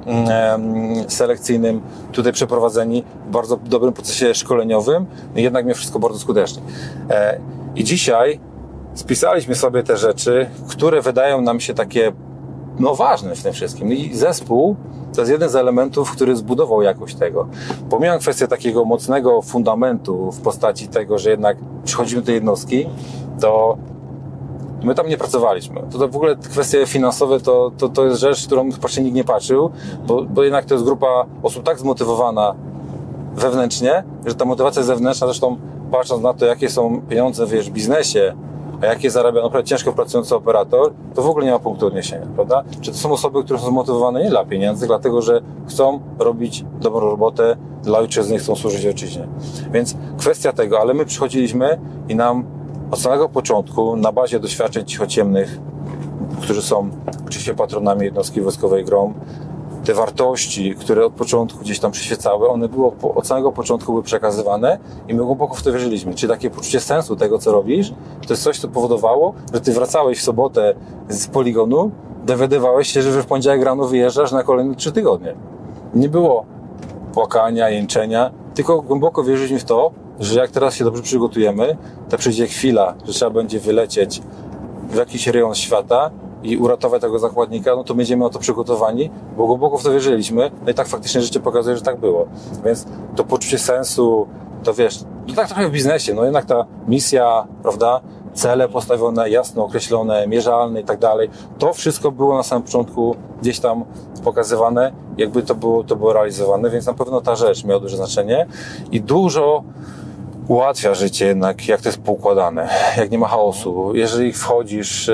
selekcyjnym tutaj przeprowadzeni, w bardzo dobrym procesie szkoleniowym, jednak mimo wszystko bardzo skutecznie. I dzisiaj spisaliśmy sobie te rzeczy, które wydają nam się takie ważny w tym wszystkim. I zespół to jest jeden z elementów, który zbudował jakość tego. Pomijam kwestię takiego mocnego fundamentu w postaci tego, że jednak przychodzimy do tej jednostki, to my tam nie pracowaliśmy. To w ogóle kwestie finansowe to jest rzecz, którą praktycznie nikt nie patrzył, bo jednak to jest grupa osób tak zmotywowana wewnętrznie, że ta motywacja zewnętrzna, zresztą patrząc na to, jakie są pieniądze w biznesie, a jakie zarabia naprawdę ciężko pracujący operator, to w ogóle nie ma punktu odniesienia, prawda? Czy to są osoby, które są zmotywowane nie dla pieniędzy, dlatego że chcą robić dobrą robotę dla ojczyzny, chcą służyć ojczyźnie. Więc kwestia tego, ale my przychodziliśmy i nam od samego początku, na bazie doświadczeń cichociemnych, którzy są oczywiście patronami jednostki wojskowej GROM, te wartości, które od początku gdzieś tam przyświecały, one od samego początku były przekazywane i my głęboko w to wierzyliśmy. Czyli takie poczucie sensu tego, co robisz, to jest coś, co powodowało, że ty wracałeś w sobotę z poligonu, dowiadywałeś się, że w poniedziałek rano wyjeżdżasz na kolejne 3 tygodnie. Nie było płakania, jęczenia, tylko głęboko wierzyliśmy w to, że jak teraz się dobrze przygotujemy, to przyjdzie chwila, że trzeba będzie wylecieć w jakiś rejon świata i uratować tego zakładnika, no to będziemy o to przygotowani, bo głęboko w to wierzyliśmy, no i tak faktycznie życie pokazuje, że tak było. Więc to poczucie sensu, to wiesz, to tak trochę w biznesie, no jednak ta misja, prawda, cele postawione, jasno określone, mierzalne i tak dalej, to wszystko było na samym początku gdzieś tam pokazywane, jakby to było realizowane, więc na pewno ta rzecz miała duże znaczenie i dużo ułatwia życie jednak, jak to jest poukładane, jak nie ma chaosu. Jeżeli wchodzisz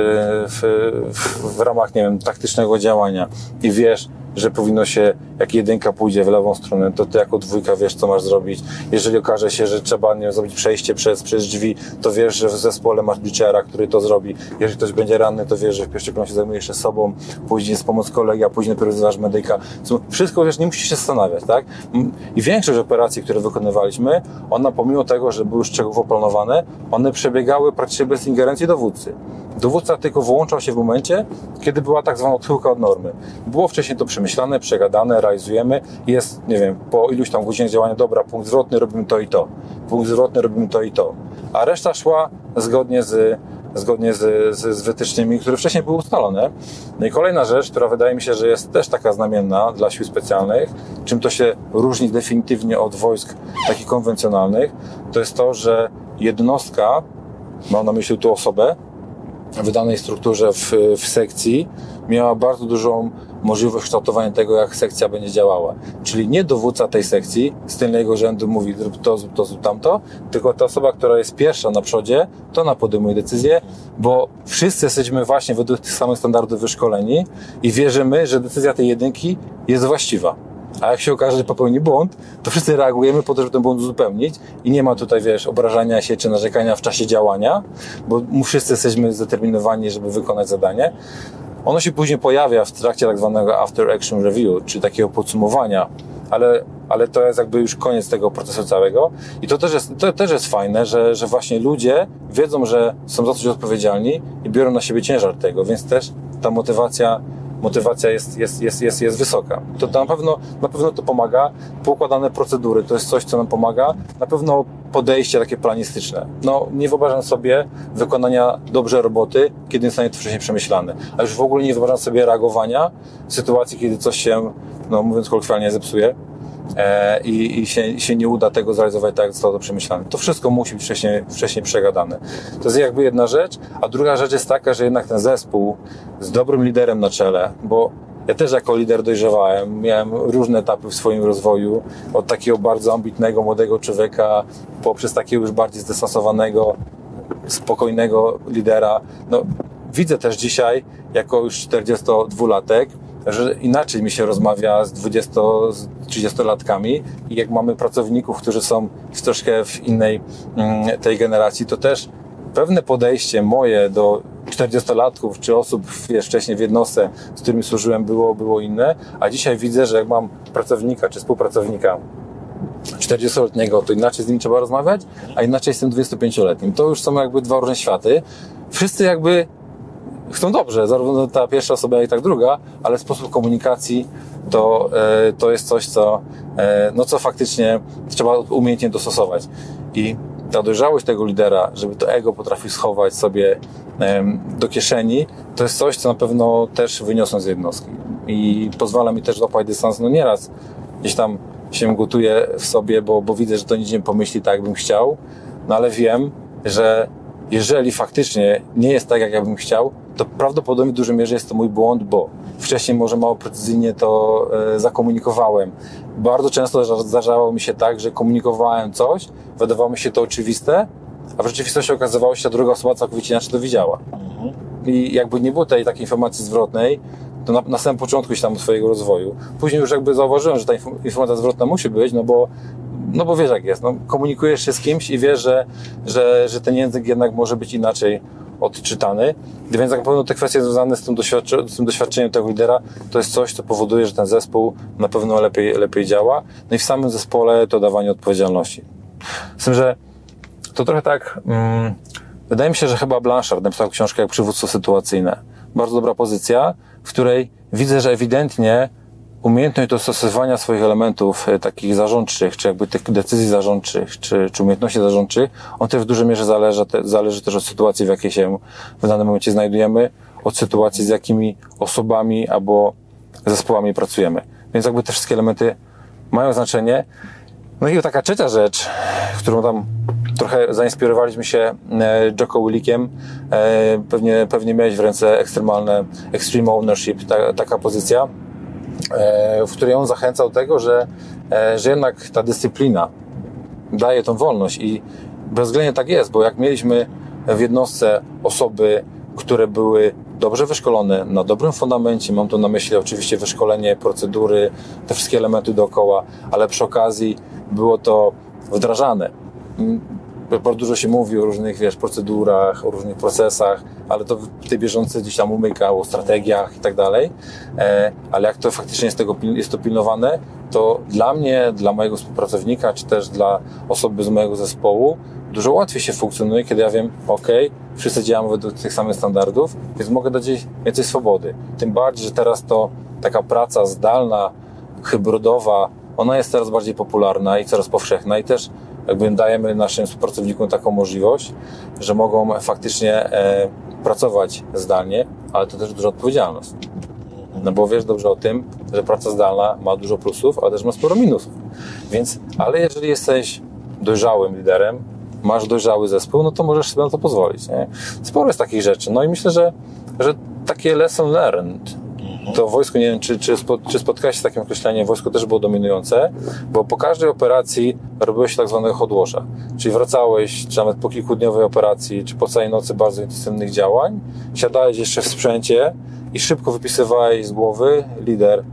w ramach, nie wiem, taktycznego działania i wiesz, że powinno się, jak jedynka pójdzie w lewą stronę, to ty jako dwójka wiesz, co masz zrobić. Jeżeli okaże się, że trzeba, nie wiem, zrobić przejście przez drzwi, to wiesz, że w zespole masz blitzera, który to zrobi. Jeżeli ktoś będzie ranny, to wiesz, że w pierwszej kolejności zajmujesz się sobą, później jest pomoc kolegi, a później dopiero wzywasz medyka. Wszystko, wiesz, nie musisz się zastanawiać, tak? I większość operacji, które wykonywaliśmy, one pomimo tego, że były szczegółowo planowane, one przebiegały praktycznie bez ingerencji dowódcy. Dowódca tylko włączał się w momencie, kiedy była tak zwana odchyłka od normy. Było wcześniej to przemyślane, przegadane, realizujemy. Jest, nie wiem, po iluś tam godzinach działania, dobra, punkt zwrotny, robimy to i to. Punkt zwrotny, robimy to i to. A reszta szła zgodnie z wytycznymi, które wcześniej były ustalone. No i kolejna rzecz, która wydaje mi się, że jest też taka znamienna dla sił specjalnych, czym to się różni definitywnie od wojsk takich konwencjonalnych, to jest to, że jednostka, mam na myśli tu osobę, w danej strukturze w sekcji miała bardzo dużą możliwość kształtowania tego, jak sekcja będzie działała. Czyli nie dowódca tej sekcji z tylnego rzędu mówi zrób to, zrób tamto, tylko ta osoba, która jest pierwsza na przodzie, to ona podejmuje decyzję, bo wszyscy jesteśmy właśnie według tych samych standardów wyszkoleni i wierzymy, że decyzja tej jedynki jest właściwa. A jak się okaże, że popełni błąd, to wszyscy reagujemy po to, żeby ten błąd uzupełnić i nie ma tutaj, wiesz, obrażania się czy narzekania w czasie działania, bo wszyscy jesteśmy zdeterminowani, żeby wykonać zadanie. Ono się później pojawia w trakcie tak zwanego after action review, czyli takiego podsumowania, ale to jest jakby już koniec tego procesu całego i to też jest fajne, że właśnie ludzie wiedzą, że są za coś odpowiedzialni i biorą na siebie ciężar tego, więc też ta motywacja jest wysoka. To na pewno to pomaga. Poukładane procedury to jest coś, co nam pomaga. Na pewno podejście takie planistyczne. No, nie wyobrażam sobie wykonania dobrze roboty, kiedy zostanie to wcześniej przemyślane. A już w ogóle nie wyobrażam sobie reagowania w sytuacji, kiedy coś się, no mówiąc kolokwialnie, zepsuje i się nie uda tego zrealizować tak, jak zostało to przemyślane. To wszystko musi być wcześniej przegadane. To jest jakby jedna rzecz, a druga rzecz jest taka, że jednak ten zespół z dobrym liderem na czele, bo ja też jako lider dojrzewałem, miałem różne etapy w swoim rozwoju, od takiego bardzo ambitnego, młodego człowieka, poprzez takiego już bardziej zdystansowanego, spokojnego lidera. No, widzę też dzisiaj, jako już 42-latek, że inaczej mi się rozmawia z 20-30-latkami i jak mamy pracowników, którzy są troszkę w innej tej generacji, to też pewne podejście moje do 40-latków czy osób, wiesz, wcześniej w jednostce, z którymi służyłem, było inne, a dzisiaj widzę, że jak mam pracownika czy współpracownika 40-letniego, to inaczej z nim trzeba rozmawiać, a inaczej z tym 25-letnim. To już są jakby dwa różne światy. Wszyscy jakby chcą dobrze, zarówno ta pierwsza osoba, jak i ta druga, ale sposób komunikacji to jest coś, co faktycznie trzeba umiejętnie dostosować. I ta dojrzałość tego lidera, żeby to ego potrafił schować sobie do kieszeni, to jest coś, co na pewno też wyniosłem z jednostki i pozwala mi też złapać dystans. No nieraz gdzieś tam się gotuję w sobie, bo widzę, że to nic nie pomyśli tak, jak bym chciał, no ale wiem, że jeżeli faktycznie nie jest tak, jak ja bym chciał, to prawdopodobnie w dużej mierze jest to mój błąd, bo wcześniej może mało precyzyjnie to zakomunikowałem. Bardzo często zdarzało mi się tak, że komunikowałem coś, wydawało mi się to oczywiste, a w rzeczywistości okazywało się, że ta druga osoba całkowicie inaczej to widziała. I jakby nie było tej takiej informacji zwrotnej, to na samym początku tam swojego rozwoju. Później już jakby zauważyłem, że ta informacja zwrotna musi być, no bo wiesz jak jest, no, komunikujesz się z kimś i wiesz, że ten język jednak może być inaczej odczytany. Więc na pewno te kwestie związane z tym doświadczeniem tego lidera to jest coś, co powoduje, że ten zespół na pewno lepiej działa. No i w samym zespole to dawanie odpowiedzialności. Z tym, że to trochę tak, wydaje mi się, że chyba Blanchard napisał książkę jak Przywództwo sytuacyjne. Bardzo dobra pozycja, w której widzę, że ewidentnie umiejętność dostosowania swoich elementów takich zarządczych, czy jakby tych decyzji zarządczych, czy umiejętności zarządczych, on też w dużej mierze zależy też od sytuacji, w jakiej się w danym momencie znajdujemy, od sytuacji, z jakimi osobami albo zespołami pracujemy. Więc jakby te wszystkie elementy mają znaczenie. No i taka trzecia rzecz, którą tam trochę zainspirowaliśmy się Jocko Willickiem, pewnie miałeś w ręce extreme ownership, taka pozycja, w której on zachęcał do tego, że jednak ta dyscyplina daje tą wolność i bezwzględnie tak jest, bo jak mieliśmy w jednostce osoby, które były dobrze wyszkolone, na dobrym fundamencie, mam tu na myśli oczywiście wyszkolenie, procedury, te wszystkie elementy dookoła, ale przy okazji było to wdrażane. Bardzo dużo się mówi o różnych, procedurach, o różnych procesach, ale to w tej bieżącej gdzieś tam umyka, o strategiach i tak dalej. Ale jak to faktycznie jest to pilnowane, to dla mnie, dla mojego współpracownika, czy też dla osoby z mojego zespołu dużo łatwiej się funkcjonuje, kiedy ja wiem, wszyscy działamy według tych samych standardów, więc mogę dać więcej swobody. Tym bardziej, że teraz to taka praca zdalna, hybrydowa, ona jest coraz bardziej popularna i coraz powszechna i też jakby dajemy naszym współpracownikom taką możliwość, że mogą faktycznie pracować zdalnie, ale to też duża odpowiedzialność. No bo wiesz dobrze o tym, że praca zdalna ma dużo plusów, ale też ma sporo minusów. Ale jeżeli jesteś dojrzałym liderem, masz dojrzały zespół, no to możesz sobie na to pozwolić. Nie? Sporo jest takich rzeczy. No i myślę, że takie lesson learned to w wojsku, nie wiem, czy spotkałeś się z takim określeniem, wojsko też było dominujące, bo po każdej operacji robiło się tak zwanego hot washa, czyli wracałeś, czy nawet po kilkudniowej operacji, czy po całej nocy bardzo intensywnych działań, siadałeś jeszcze w sprzęcie i szybko wypisywałeś z głowy lider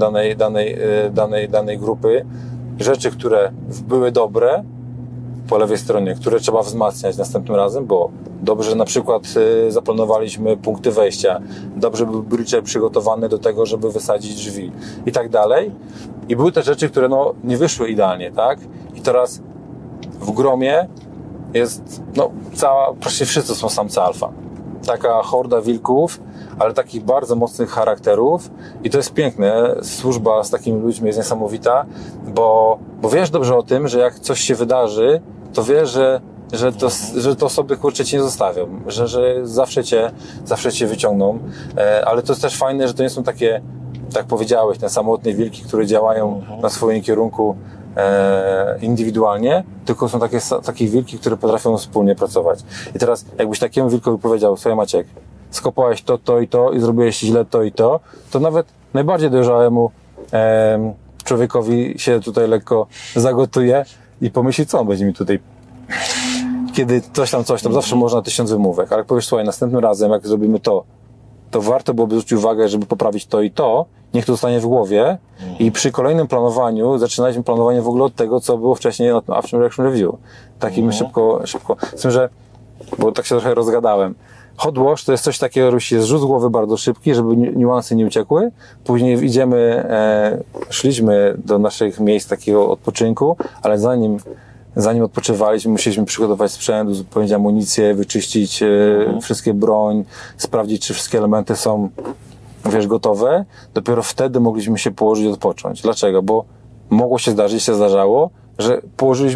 danej grupy rzeczy, które były dobre po lewej stronie, które trzeba wzmacniać następnym razem, bo dobrze, że na przykład zaplanowaliśmy punkty wejścia, dobrze był breacher przygotowany do tego, żeby wysadzić drzwi i tak dalej. I były te rzeczy, które nie wyszły idealnie, tak? I teraz w gromie jest, praktycznie wszyscy są samce alfa. Taka horda wilków, ale takich bardzo mocnych charakterów i to jest piękne. Służba z takimi ludźmi jest niesamowita, bo wiesz dobrze o tym, że jak coś się wydarzy, to wiesz, że to osoby cię nie zostawią, że zawsze cię wyciągną, ale to jest też fajne, że to nie są takie, tak powiedziałeś, te samotne wilki, które działają na swoim kierunku indywidualnie, tylko są takie wilki, które potrafią wspólnie pracować. I teraz jakbyś takiemu wilkowi powiedział: słuchaj Maciek, skopałeś to i to i zrobiłeś źle to i to nawet najbardziej dojrzałemu człowiekowi się tutaj lekko zagotuje i pomyśli, co on będzie mi tutaj, kiedy coś tam, zawsze można 1000 wymówek, ale jak powiesz: słuchaj, następnym razem jak zrobimy to warto byłoby zwrócić uwagę, żeby poprawić to i to, niech to zostanie w głowie i przy kolejnym planowaniu zaczynaliśmy planowanie w ogóle od tego, co było wcześniej na After Reaction Review. Takim szybko. Z tym, że, bo tak się trochę rozgadałem. Hot wash to jest coś takiego, że jest rzut z głowy bardzo szybki, żeby niuanse nie uciekły. Później szliśmy do naszych miejsc takiego odpoczynku, ale zanim odpoczywaliśmy, musieliśmy przygotować sprzęt, uzupełnić amunicję, wyczyścić wszystkie broń, sprawdzić, czy wszystkie elementy są, gotowe. Dopiero wtedy mogliśmy się położyć i odpocząć. Dlaczego? Bo mogło się zdarzyć, się zdarzało, że położyliśmy się,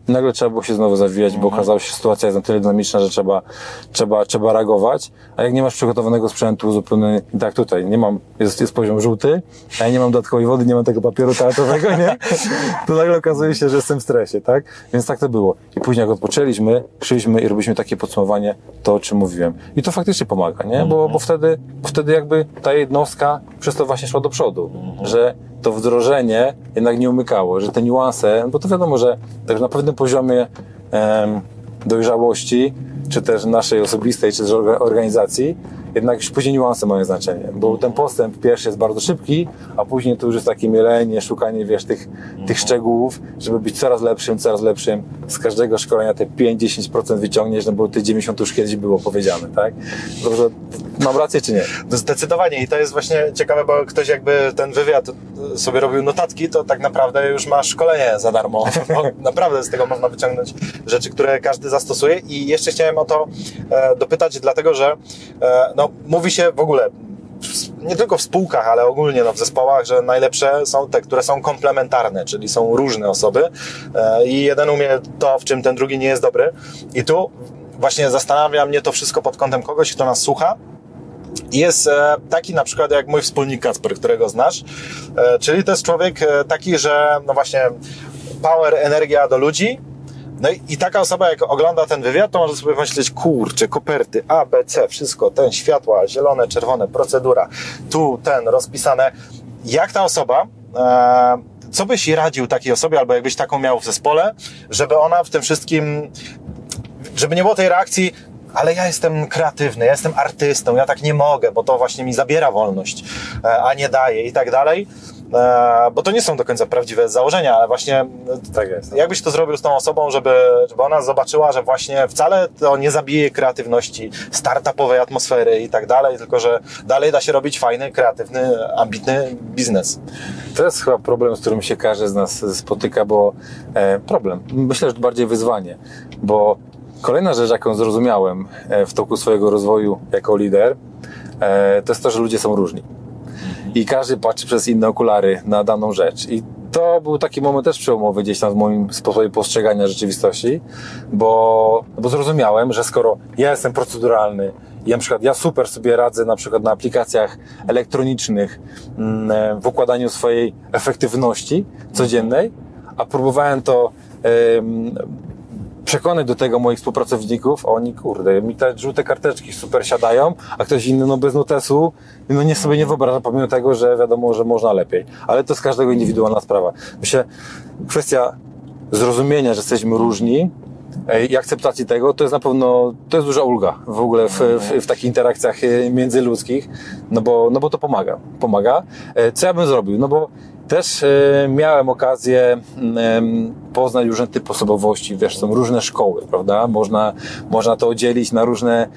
nagle trzeba było się znowu zawijać, bo okazało się, że sytuacja jest na tyle dynamiczna, że trzeba reagować, a jak nie masz przygotowanego sprzętu zupełnie, tak tutaj, nie mam, jest poziom żółty, a ja nie mam dodatkowej wody, nie mam tego papieru toaletowego, nie? To nagle okazuje się, że jestem w stresie, tak? Więc tak to było. I później jak odpoczęliśmy, szliśmy i robiliśmy takie podsumowanie, to o czym mówiłem. I to faktycznie pomaga, nie? Bo wtedy jakby ta jednostka przez to właśnie szła do przodu, że to wdrożenie jednak nie umykało, że te niuanse, bo to wiadomo, że też na pewnym poziomie dojrzałości, czy też naszej osobistej, czy też organizacji, jednak już później niuanse mają znaczenie, bo ten postęp pierwszy jest bardzo szybki, a później to już jest takie mielenie, szukanie, wiesz, tych szczegółów, żeby być coraz lepszym. Z każdego szkolenia te 5-10% wyciągniesz, no bo te 90 już kiedyś było powiedziane, tak? Dobrze, mam rację czy nie? No zdecydowanie i to jest właśnie ciekawe, bo ktoś jakby ten wywiad sobie robił notatki, to tak naprawdę już ma szkolenie za darmo. No, naprawdę z tego można wyciągnąć rzeczy, które każdy zastosuje i jeszcze chciałem o to dopytać, dlatego że no, mówi się w ogóle, nie tylko w spółkach, ale ogólnie w zespołach, że najlepsze są te, które są komplementarne, czyli są różne osoby i jeden umie to, w czym ten drugi nie jest dobry. I tu właśnie zastanawia mnie to wszystko pod kątem kogoś, kto nas słucha. Jest taki na przykład jak mój wspólnik Kacper, którego znasz, czyli to jest człowiek taki, że no właśnie power, energia do ludzi. No i taka osoba, jak ogląda ten wywiad, to może sobie myśleć, kurczę, koperty, A, B, C, wszystko, ten, światła, zielone, czerwone, procedura, tu, ten, rozpisane. Jak ta osoba, co byś radził takiej osobie, albo jakbyś taką miał w zespole, żeby ona w tym wszystkim, żeby nie było tej reakcji, ale ja jestem kreatywny, ja jestem artystą, ja tak nie mogę, bo to właśnie mi zabiera wolność, a nie daje i tak dalej. Bo to nie są do końca prawdziwe założenia, ale właśnie tak jest. Jakbyś to zrobił z tą osobą, żeby ona zobaczyła, że właśnie wcale to nie zabije kreatywności, startupowej atmosfery i tak dalej, tylko że dalej da się robić fajny, kreatywny, ambitny biznes. To jest chyba problem, z którym się każdy z nas spotyka, bo problem, myślę, że bardziej wyzwanie, bo kolejna rzecz, jaką zrozumiałem w toku swojego rozwoju jako lider, to jest to, że ludzie są różni. I każdy patrzy przez inne okulary na daną rzecz. I to był taki moment też przełomowy gdzieś tam w moim sposobie postrzegania rzeczywistości, bo zrozumiałem, że skoro ja jestem proceduralny i na przykład ja super sobie radzę na przykład na aplikacjach elektronicznych w układaniu swojej efektywności codziennej, a próbowałem to przekonać do tego moich współpracowników, a oni, kurde, mi te żółte karteczki super siadają, a ktoś inny, bez notesu, sobie nie wyobraża, pomimo tego, że wiadomo, że można lepiej. Ale to jest każdego indywidualna sprawa. Myślę, kwestia zrozumienia, że jesteśmy różni i akceptacji tego, to jest na pewno, to jest duża ulga w ogóle w takich interakcjach międzyludzkich, no bo to pomaga. Co ja bym zrobił? No bo też miałem okazję poznać różne typy osobowości, wiesz, są różne szkoły, prawda? Można to oddzielić na różne,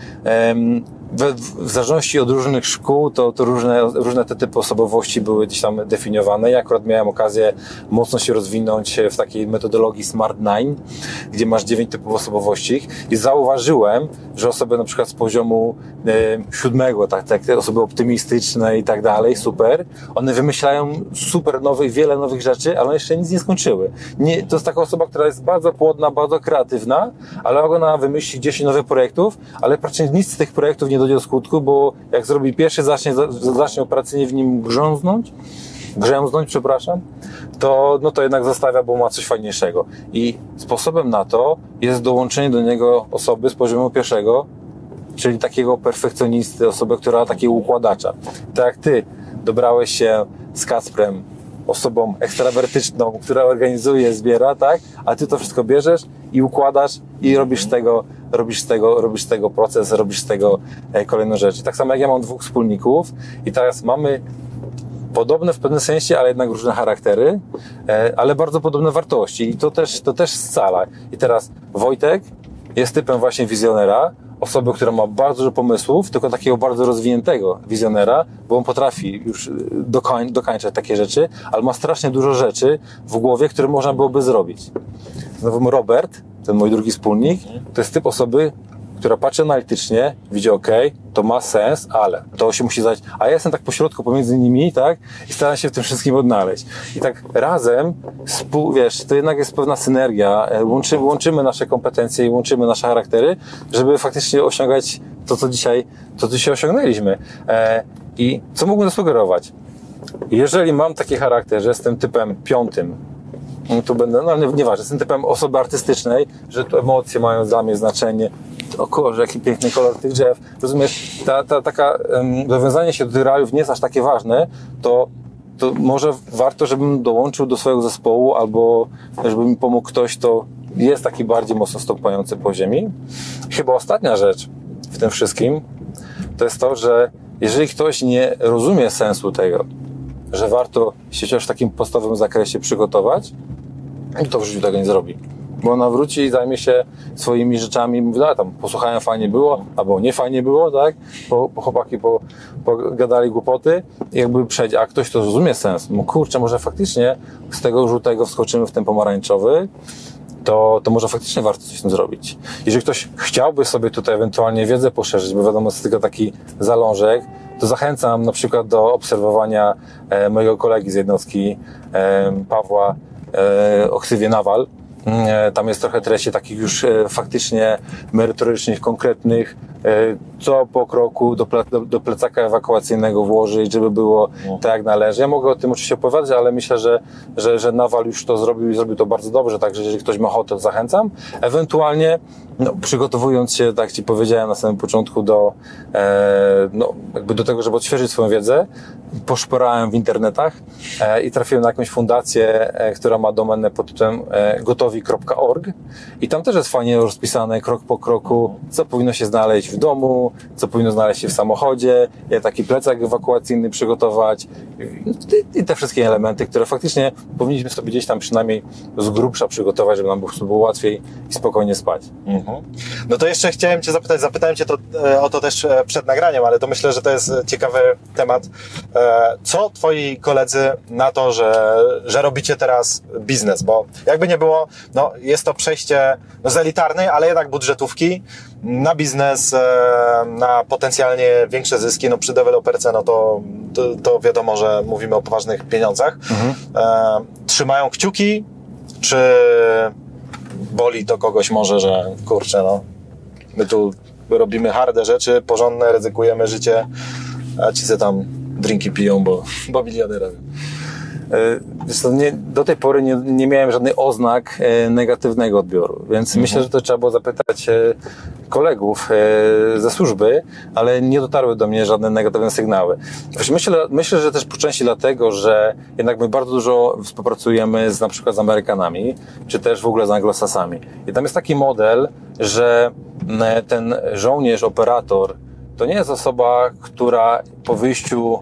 w zależności od różnych szkół, to różne te typy osobowości były gdzieś tam definiowane. Ja akurat miałem okazję mocno się rozwinąć w takiej metodologii Smart 9, gdzie masz 9 typów osobowości i zauważyłem, że osoby na przykład z poziomu 7, tak, te osoby optymistyczne i tak dalej, super, one wymyślają super wiele nowych rzeczy, ale one jeszcze nic nie skończyły. To jest taka osoba, która jest bardzo płodna, bardzo kreatywna, ale ona wymyśli 10 nowych projektów, ale praktycznie nic z tych projektów nie dojdzie do skutku, bo jak zrobi pierwszy, zacznie operacyjnie w nim grzęznąć, to jednak zostawia, bo ma coś fajniejszego. I sposobem na to jest dołączenie do niego osoby z poziomu pierwszego, czyli takiego perfekcjonisty, osoby, która takiego układacza. Tak jak ty dobrałeś się z Kacprem, osobą ekstrawertyczną, która organizuje, zbiera, tak? A ty to wszystko bierzesz i układasz i robisz z tego proces, robisz z tego kolejne rzeczy. Tak samo jak ja mam 2 wspólników i teraz mamy podobne w pewnym sensie, ale jednak różne charaktery, ale bardzo podobne wartości i to też scala. I teraz Wojtek jest typem właśnie wizjonera, osoby, która ma bardzo dużo pomysłów, tylko takiego bardzo rozwiniętego wizjonera, bo on potrafi już dokańczać takie rzeczy, ale ma strasznie dużo rzeczy w głowie, które można byłoby zrobić. Znowu Robert, ten mój drugi wspólnik, to jest typ osoby, która patrzy analitycznie, widzi, to ma sens, ale to się musi zdać, a ja jestem tak pośrodku pomiędzy nimi, tak? I staram się w tym wszystkim odnaleźć. I tak razem, to jednak jest pewna synergia, łączymy nasze kompetencje i łączymy nasze charaktery, żeby faktycznie osiągać to, co dzisiaj osiągnęliśmy. I co mógłbym zasugerować? Jeżeli mam taki charakter, że jestem typem 5, to będę, nieważne, jestem typem osoby artystycznej, że tu emocje mają dla mnie znaczenie. O kurze, jaki piękny kolor tych drzew. Rozumiesz, taka dowiązanie się do tych realiów nie jest aż takie ważne, to może warto, żebym dołączył do swojego zespołu, albo żeby mi pomógł ktoś, to jest taki bardziej mocno stąpający po ziemi. Chyba ostatnia rzecz w tym wszystkim to jest to, że jeżeli ktoś nie rozumie sensu tego, że warto się chociaż w takim podstawowym zakresie przygotować, to w życiu tego nie zrobi. Bo ona wróci i zajmie się swoimi rzeczami, mówi, tam posłuchałem, fajnie było, albo nie fajnie było, tak? Chłopaki pogadali głupoty i jakby przejdzie, a ktoś to rozumie sens, kurczę, może faktycznie z tego żółtego wskoczymy w ten pomarańczowy, to może faktycznie warto coś z tym zrobić. Jeżeli ktoś chciałby sobie tutaj ewentualnie wiedzę poszerzyć, bo wiadomo, jest tylko taki zalążek, to zachęcam na przykład do obserwowania mojego kolegi z jednostki, Pawła, o ksywie Nawal. Tam jest trochę treści takich już faktycznie merytorycznych, konkretnych, co po kroku do plecaka ewakuacyjnego włożyć, żeby było tak jak należy. Ja mogę o tym oczywiście opowiadać, ale myślę, że Nawal już to zrobił i zrobił to bardzo dobrze, także jeżeli ktoś ma ochotę, to zachęcam. Ewentualnie przygotowując się, tak Ci powiedziałem na samym początku, do tego, żeby odświeżyć swoją wiedzę, poszperałem w internetach i trafiłem na jakąś fundację, która ma domenę pod tytułem gotowi.org i tam też jest fajnie rozpisane krok po kroku, co powinno się znaleźć w domu, co powinno znaleźć się w samochodzie, jak taki plecak ewakuacyjny przygotować i te wszystkie elementy, które faktycznie powinniśmy sobie gdzieś tam przynajmniej z grubsza przygotować, żeby nam było łatwiej i spokojnie spać. No to jeszcze chciałem Cię zapytałem Cię o to też przed nagraniem, ale to myślę, że to jest ciekawy temat. Co Twoi koledzy na to, że robicie teraz biznes? Bo jakby nie było, jest to przejście z elitarnej, ale jednak budżetówki na biznes, na potencjalnie większe zyski. Przy deweloperce, to wiadomo, że mówimy o poważnych pieniądzach. Trzymają kciuki, czy boli to kogoś może, że kurczę, my tu robimy harde rzeczy, porządne, ryzykujemy życie, a ci se tam drinki piją, bo milionerzy. Do tej pory nie miałem żadnych oznak negatywnego odbioru, więc myślę, że to trzeba było zapytać kolegów ze służby, ale nie dotarły do mnie żadne negatywne sygnały. Myślę, że też po części dlatego, że jednak my bardzo dużo współpracujemy na przykład z Amerykanami, czy też w ogóle z Anglosasami. I tam jest taki model, że ten żołnierz, operator, to nie jest osoba, która po wyjściu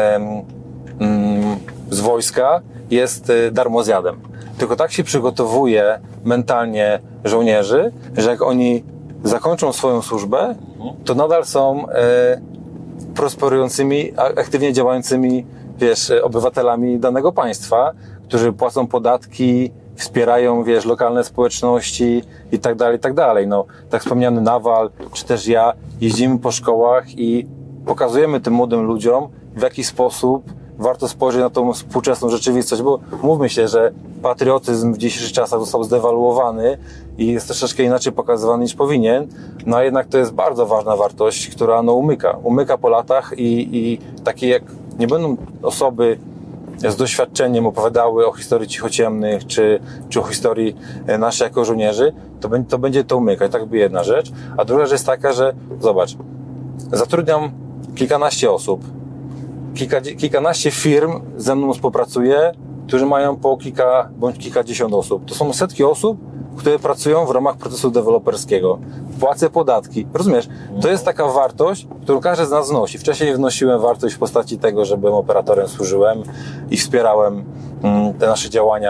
z wojska jest darmozjadem. Tylko tak się przygotowuje mentalnie żołnierzy, że jak oni zakończą swoją służbę, to nadal są prosperującymi, aktywnie działającymi, obywatelami danego państwa, którzy płacą podatki, wspierają, lokalne społeczności i tak dalej, i tak dalej. Tak wspomniany Nawal, czy też ja jeździmy po szkołach i pokazujemy tym młodym ludziom, w jaki sposób warto spojrzeć na tą współczesną rzeczywistość, bo mówmy się, że patriotyzm w dzisiejszych czasach został zdewaluowany i jest troszeczkę inaczej pokazywany niż powinien, a jednak to jest bardzo ważna wartość, która umyka po latach i takie jak nie będą osoby z doświadczeniem opowiadały o historii cichociemnych, czy o historii naszej jako żołnierzy, to będzie to umykać. Tak by jedna rzecz. A druga rzecz jest taka, że zobacz, zatrudniam kilkanaście osób, kilkanaście firm ze mną współpracuje, którzy mają po kilka bądź kilkadziesiąt osób. To są setki osób, które pracują w ramach procesu deweloperskiego. Płacę podatki. Rozumiesz? To jest taka wartość, którą każdy z nas wnosi. Wcześniej wnosiłem wartość w postaci tego, że byłem operatorem, służyłem i wspierałem te nasze działania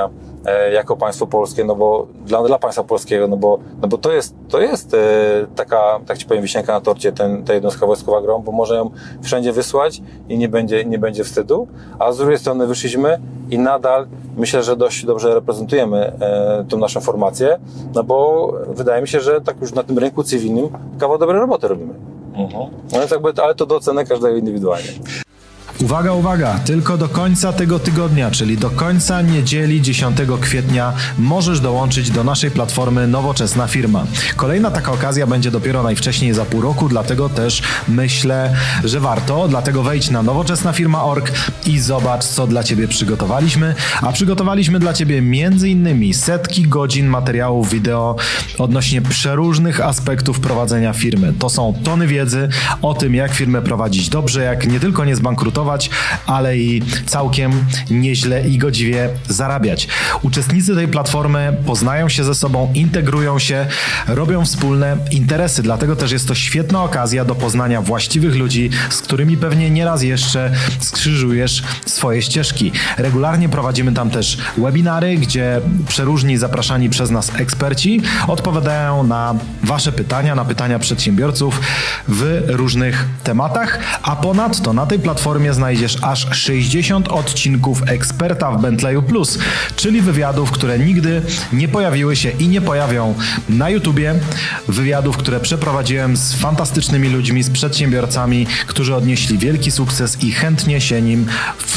jako państwo polskie, no bo dla państwa polskiego, no bo to jest taka, tak ci powiem, wisienka na torcie, ta jednostka wojskowa GROM, bo może ją wszędzie wysłać i nie będzie wstydu, a z drugiej strony wyszliśmy i nadal myślę, że dość dobrze reprezentujemy tą naszą formację, no bo wydaje mi się, że tak już na tym rynku cywilnym kawał dobrej roboty robimy. No więc ale to do oceny każdego indywidualnie. Uwaga, uwaga! Tylko do końca tego tygodnia, czyli do końca niedzieli 10 kwietnia możesz dołączyć do naszej platformy Nowoczesna Firma. Kolejna taka okazja będzie dopiero najwcześniej za pół roku, dlatego też myślę, że warto. Dlatego wejdź na nowoczesnafirma.org i zobacz, co dla Ciebie przygotowaliśmy. A przygotowaliśmy dla Ciebie m.in. setki godzin materiałów wideo odnośnie przeróżnych aspektów prowadzenia firmy. To są tony wiedzy o tym, jak firmę prowadzić dobrze, jak nie tylko nie zbankrutować, ale i całkiem nieźle i godziwie zarabiać. Uczestnicy tej platformy poznają się ze sobą, integrują się, robią wspólne interesy, dlatego też jest to świetna okazja do poznania właściwych ludzi, z którymi pewnie nieraz jeszcze skrzyżujesz swoje ścieżki. Regularnie prowadzimy tam też webinary, gdzie przeróżni zapraszani przez nas eksperci odpowiadają na Wasze pytania, na pytania przedsiębiorców w różnych tematach, a ponadto na tej platformie znajdziesz aż 60 odcinków Eksperta w Bentleyu Plus, czyli wywiadów, które nigdy nie pojawiły się i nie pojawią na YouTubie. Wywiadów, które przeprowadziłem z fantastycznymi ludźmi, z przedsiębiorcami, którzy odnieśli wielki sukces i chętnie się nim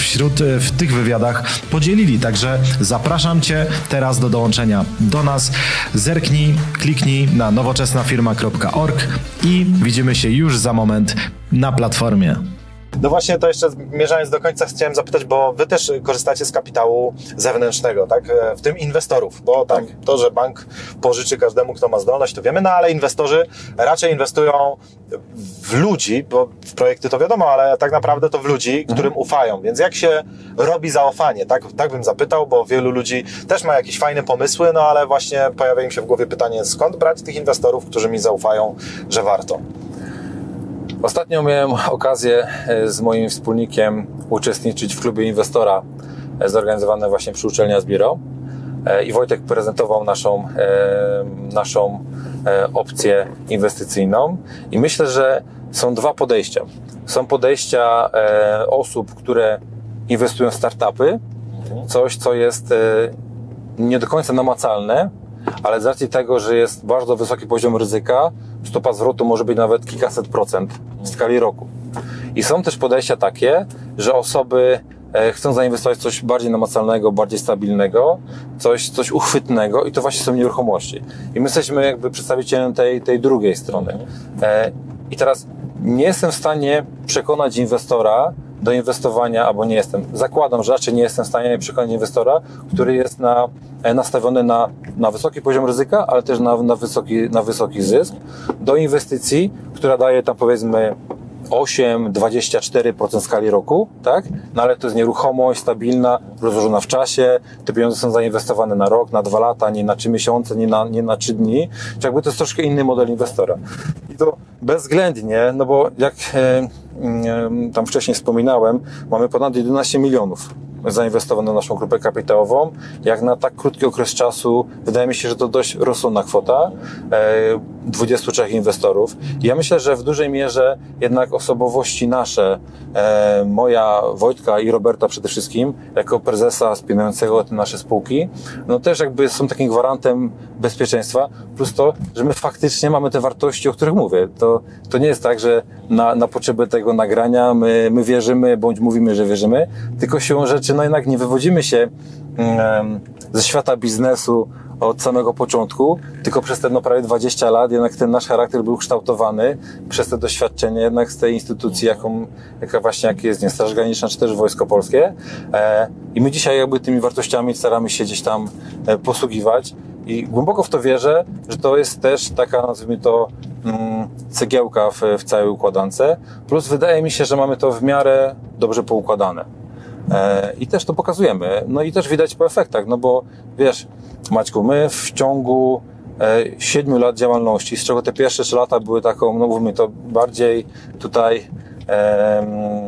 w tych wywiadach podzielili. Także zapraszam Cię teraz do dołączenia do nas. Zerknij, kliknij na nowoczesnafirma.org i widzimy się już za moment na platformie. No właśnie, to jeszcze zmierzając do końca chciałem zapytać, bo wy też korzystacie z kapitału zewnętrznego, tak? W tym inwestorów, bo tam to, że bank pożyczy każdemu, kto ma zdolność, to wiemy, no ale inwestorzy raczej inwestują w ludzi, bo w projekty to wiadomo, ale tak naprawdę to w ludzi, którym ufają, więc jak się robi zaufanie? Tak bym zapytał, bo wielu ludzi też ma jakieś fajne pomysły, no ale właśnie pojawia im się w głowie pytanie, skąd brać tych inwestorów, którzy mi zaufają, że warto? Ostatnio miałem okazję z moim wspólnikiem uczestniczyć w klubie inwestora zorganizowanym właśnie przy uczelni Asbiro i Wojtek prezentował naszą opcję inwestycyjną i myślę, że są dwa podejścia. Są podejścia osób, które inwestują w startupy, coś co jest nie do końca namacalne, ale z racji tego, że jest bardzo wysoki poziom ryzyka, stopa zwrotu może być nawet kilkaset procent w skali roku. I są też podejścia takie, że osoby chcą zainwestować w coś bardziej namacalnego, bardziej stabilnego, coś uchwytnego i to właśnie są nieruchomości. I my jesteśmy jakby przedstawicielem tej drugiej strony. I teraz nie jestem w stanie przekonać inwestora do inwestowania, albo nie jestem. Zakładam, że raczej nie jestem w stanie przekonać inwestora, który jest nastawiony na wysoki poziom ryzyka, ale też na wysoki zysk, do inwestycji, która daje tam powiedzmy 8-24% skali roku, tak? No ale to jest nieruchomość stabilna, rozłożona w czasie, te pieniądze są zainwestowane na rok, na 2 lata, nie na 3 miesiące, nie na 3 dni, czyli jakby to jest troszkę inny model inwestora. I to bezwzględnie, no bo jak tam wcześniej wspominałem, mamy ponad 11 milionów zainwestowane w naszą grupę kapitałową. Jak na tak krótki okres czasu, wydaje mi się, że to dość rozsądna kwota, 23 inwestorów. I ja myślę, że w dużej mierze jednak osobowości nasze, moja, Wojtka i Roberta przede wszystkim, jako prezesa wspierającego te nasze spółki, no też jakby są takim gwarantem bezpieczeństwa, plus to, że my faktycznie mamy te wartości, o których mówię. To nie jest tak, że na potrzeby tego nagrania my wierzymy, bądź mówimy, że wierzymy, tylko siłą rzeczy no jednak nie wywodzimy się ze świata biznesu od samego początku, tylko przez te prawie 20 lat jednak ten nasz charakter był kształtowany przez te doświadczenia jednak z tej instytucji, jaki jest Straż Graniczna, czy też Wojsko Polskie. I my dzisiaj jakby tymi wartościami staramy się gdzieś tam posługiwać i głęboko w to wierzę, że to jest też taka, nazwijmy to, cegiełka w całej układance. Plus wydaje mi się, że mamy to w miarę dobrze poukładane. I też to pokazujemy. No i też widać po efektach, no bo wiesz, Maćku, my w ciągu 7 lat działalności, z czego te pierwsze 3 lata były taką, no mówimy to bardziej tutaj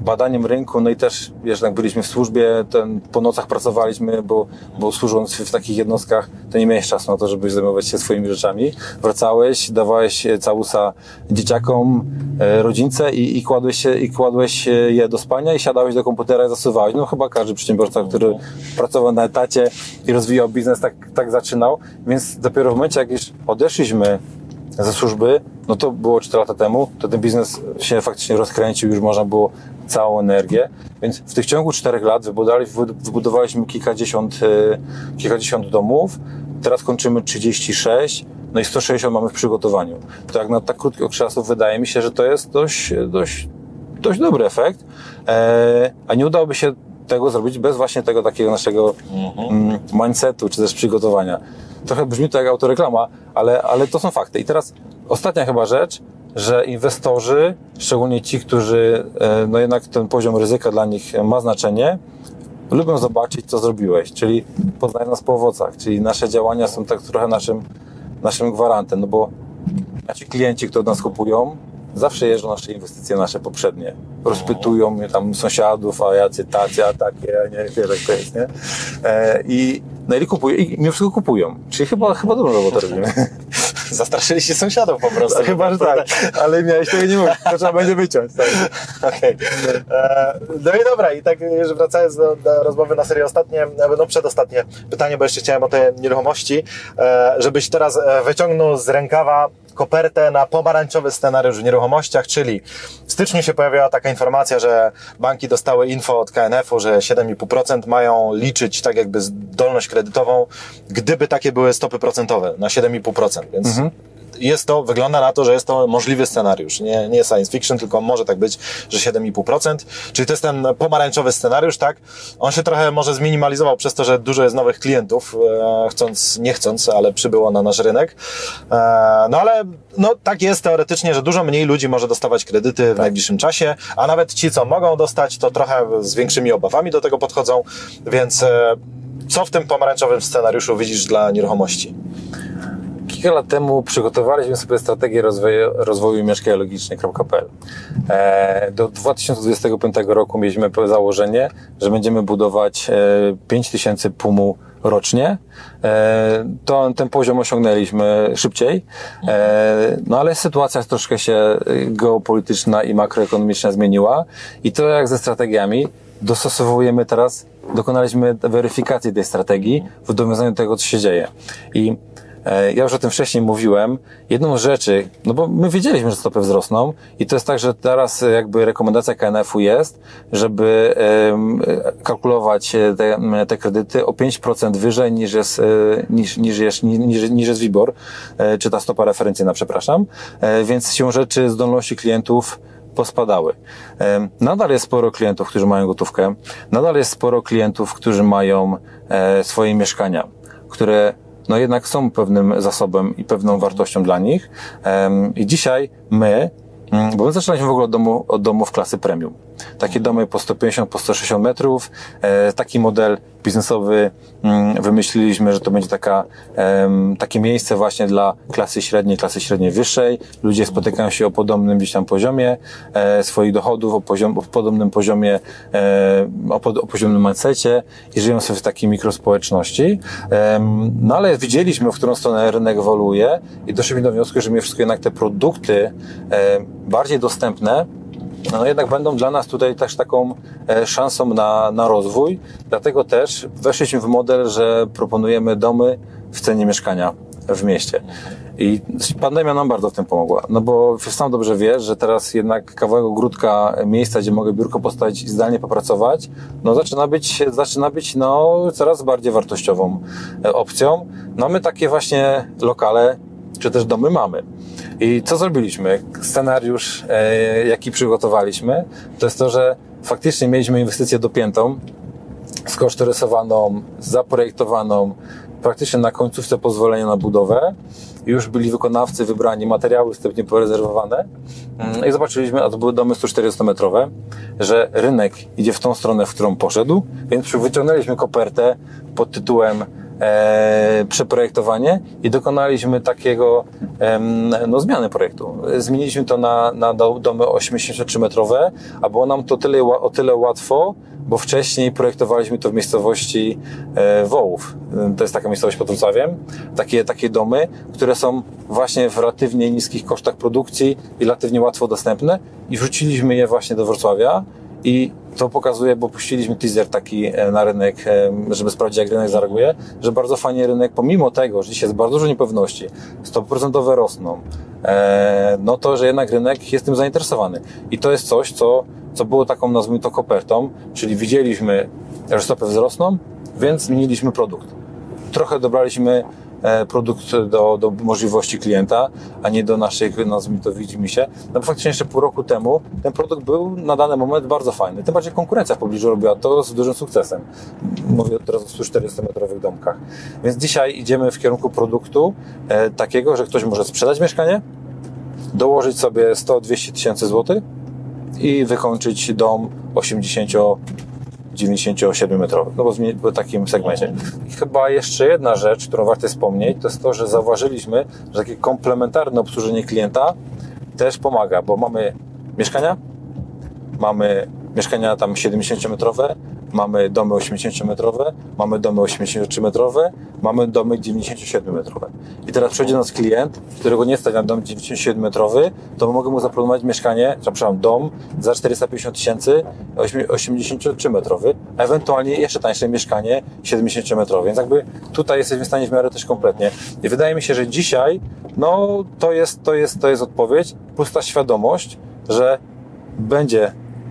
badaniem rynku, no i też, wiesz, jak byliśmy w służbie, po nocach pracowaliśmy, bo służąc w takich jednostkach, to nie miałeś czasu na to, żeby zajmować się swoimi rzeczami. Wracałeś, dawałeś całusa dzieciakom, rodzince i kładłeś je do spania i siadałeś do komputera i zasuwałeś. No chyba każdy przedsiębiorca, który pracował na etacie i rozwijał biznes, tak zaczynał. Więc dopiero w momencie, jak już odeszliśmy ze służby, no to było 4 lata temu, to ten biznes się faktycznie rozkręcił, już można było całą energię, więc w tych ciągu 4 lat wybudowaliśmy kilkadziesiąt domów, teraz kończymy 36, no i 160 mamy w przygotowaniu. To jak na tak krótki okres czasu wydaje mi się, że to jest dość dobry efekt, a nie udałoby się tego zrobić bez właśnie tego takiego naszego mindsetu, czy też przygotowania. Trochę brzmi to jak autoreklama, ale to są fakty. I teraz ostatnia chyba rzecz, że inwestorzy, szczególnie ci, którzy, no jednak ten poziom ryzyka dla nich ma znaczenie, lubią zobaczyć, co zrobiłeś, czyli poznaj nas po owocach, czyli nasze działania są tak trochę naszym gwarantem, no bo ci klienci, którzy od nas kupują, zawsze jeżdżą nasze inwestycje, nasze poprzednie. Rozpytują mnie tam sąsiadów, a jacy tacy, a takie, a nie, wiesz jak to jest, nie? No i kupują, i mimo wszystko kupują. Czyli chyba dobrą robotę robimy. Zastraszyliście sąsiadów po prostu. Chyba, że tak, ale miałeś tego nie mówić, to trzeba będzie wyciąć. Tak. Okej. No i dobra, i tak już wracając do rozmowy na serio przedostatnie pytanie, bo jeszcze chciałem o te nieruchomości, żebyś teraz wyciągnął z rękawa kopertę na pomarańczowy scenariusz w nieruchomościach, czyli w styczniu się pojawiła taka informacja, że banki dostały info od KNF-u, że 7,5% mają liczyć tak jakby zdolność kredytową, gdyby takie były stopy procentowe na 7,5%, więc wygląda na to, że jest to możliwy scenariusz, nie science fiction, tylko może tak być, że 7,5%, czyli to jest ten pomarańczowy scenariusz, tak? On się trochę może zminimalizował przez to, że dużo jest nowych klientów, nie chcąc, ale przybyło na nasz rynek. No ale tak jest teoretycznie, że dużo mniej ludzi może dostawać kredyty w najbliższym czasie, a nawet ci, co mogą dostać, to trochę z większymi obawami do tego podchodzą, więc co w tym pomarańczowym scenariuszu widzisz dla nieruchomości? Kilka lat temu przygotowaliśmy sobie strategię rozwoju mieszkaniologiczny.pl. Do 2025 roku mieliśmy założenie, że będziemy budować 5000 PUM-u rocznie. Ten poziom osiągnęliśmy szybciej, no ale sytuacja troszkę się geopolityczna i makroekonomiczna zmieniła i to jak ze strategiami dostosowujemy teraz, dokonaliśmy weryfikacji tej strategii w dowiązaniu tego, co się dzieje. I ja już o tym wcześniej mówiłem. Jedną z rzeczy, no bo my wiedzieliśmy, że stopy wzrosną i to jest tak, że teraz jakby rekomendacja KNF-u jest, żeby kalkulować te kredyty o 5% wyżej niż jest WIBOR, czy ta stopa referencyjna, przepraszam. Więc siłą rzeczy zdolności klientów pospadały. Nadal jest sporo klientów, którzy mają gotówkę. Nadal jest sporo klientów, którzy mają swoje mieszkania, które no jednak są pewnym zasobem i pewną wartością dla nich. I dzisiaj bo my zaczynaliśmy w ogóle od domów klasy premium. Takie domy po 150, po 160 metrów. Taki model biznesowy wymyśliliśmy, że to będzie takie miejsce właśnie dla klasy średniej wyższej. Ludzie spotykają się o podobnym gdzieś tam poziomie swoich dochodów, o podobnym poziomie, o poziomym mindsetie i żyją sobie w takiej mikrospołeczności. No ale widzieliśmy, w którą stronę rynek ewoluuje i doszliśmy do wniosku, że mimo wszystko jednak te produkty bardziej dostępne no jednak będą dla nas tutaj też taką szansą na rozwój. Dlatego też weszliśmy w model, że proponujemy domy w cenie mieszkania w mieście. I pandemia nam bardzo w tym pomogła. No bo sam dobrze wiesz, że teraz jednak kawałek ogródka, miejsca, gdzie mogę biurko postawić i zdalnie popracować, no zaczyna być coraz bardziej wartościową opcją. No my takie właśnie lokale czy też domy mamy. I co zrobiliśmy? Scenariusz, jaki przygotowaliśmy, to jest to, że faktycznie mieliśmy inwestycję dopiętą, skosztorysowaną, zaprojektowaną, praktycznie na końcówce pozwolenia na budowę. Już byli wykonawcy wybrani, materiały wstępnie porezerwowane. I zobaczyliśmy, a to były domy 140-metrowe, że rynek idzie w tą stronę, w którą poszedł, więc wyciągnęliśmy kopertę pod tytułem przeprojektowanie i dokonaliśmy takiego no, zmiany projektu. Zmieniliśmy to na domy 83-metrowe, a było nam to o tyle łatwo, bo wcześniej projektowaliśmy to w miejscowości Wołów. To jest taka miejscowość pod Wrocławiem. Takie domy, które są właśnie w relatywnie niskich kosztach produkcji i relatywnie łatwo dostępne i wrzuciliśmy je właśnie do Wrocławia i to pokazuje, bo puściliśmy teaser taki na rynek, żeby sprawdzić, jak rynek zareaguje, że bardzo fajnie rynek, pomimo tego, że dzisiaj jest bardzo dużo niepewności, stopy procentowe rosną, no to, że jednak rynek jest tym zainteresowany. I to jest coś, co było taką, nazwijmy to, kopertą, czyli widzieliśmy, że stopy wzrosną, więc zmieniliśmy produkt. Trochę dobraliśmy produkt do możliwości klienta, a nie do naszych, nazwijmy to, widzimisię. No bo faktycznie jeszcze pół roku temu ten produkt był na dany moment bardzo fajny. Tym bardziej konkurencja w pobliżu robiła to z dużym sukcesem. Mówię teraz o 140-metrowych domkach. Więc dzisiaj idziemy w kierunku produktu takiego, że ktoś może sprzedać mieszkanie, dołożyć sobie 100-200 tysięcy złotych i wykończyć dom 97-metrowy, no bo w takim segmencie. I chyba jeszcze jedna rzecz, którą warto wspomnieć, to jest to, że zauważyliśmy, że takie komplementarne obsłużenie klienta też pomaga, bo mamy mieszkania tam 70-metrowe, mamy domy 80-metrowe, mamy domy 83-metrowe, mamy domy 97-metrowe. I teraz przyjdzie do nas klient, którego nie stać na dom 97-metrowy, to mogę mu zaproponować mieszkanie, przepraszam, dom za 450 tysięcy 83-metrowy, ewentualnie jeszcze tańsze mieszkanie 70-metrowe. Więc jakby tutaj jesteśmy w stanie w miarę też kompletnie. I wydaje mi się, że dzisiaj, no to jest odpowiedź, plus ta świadomość, że będzie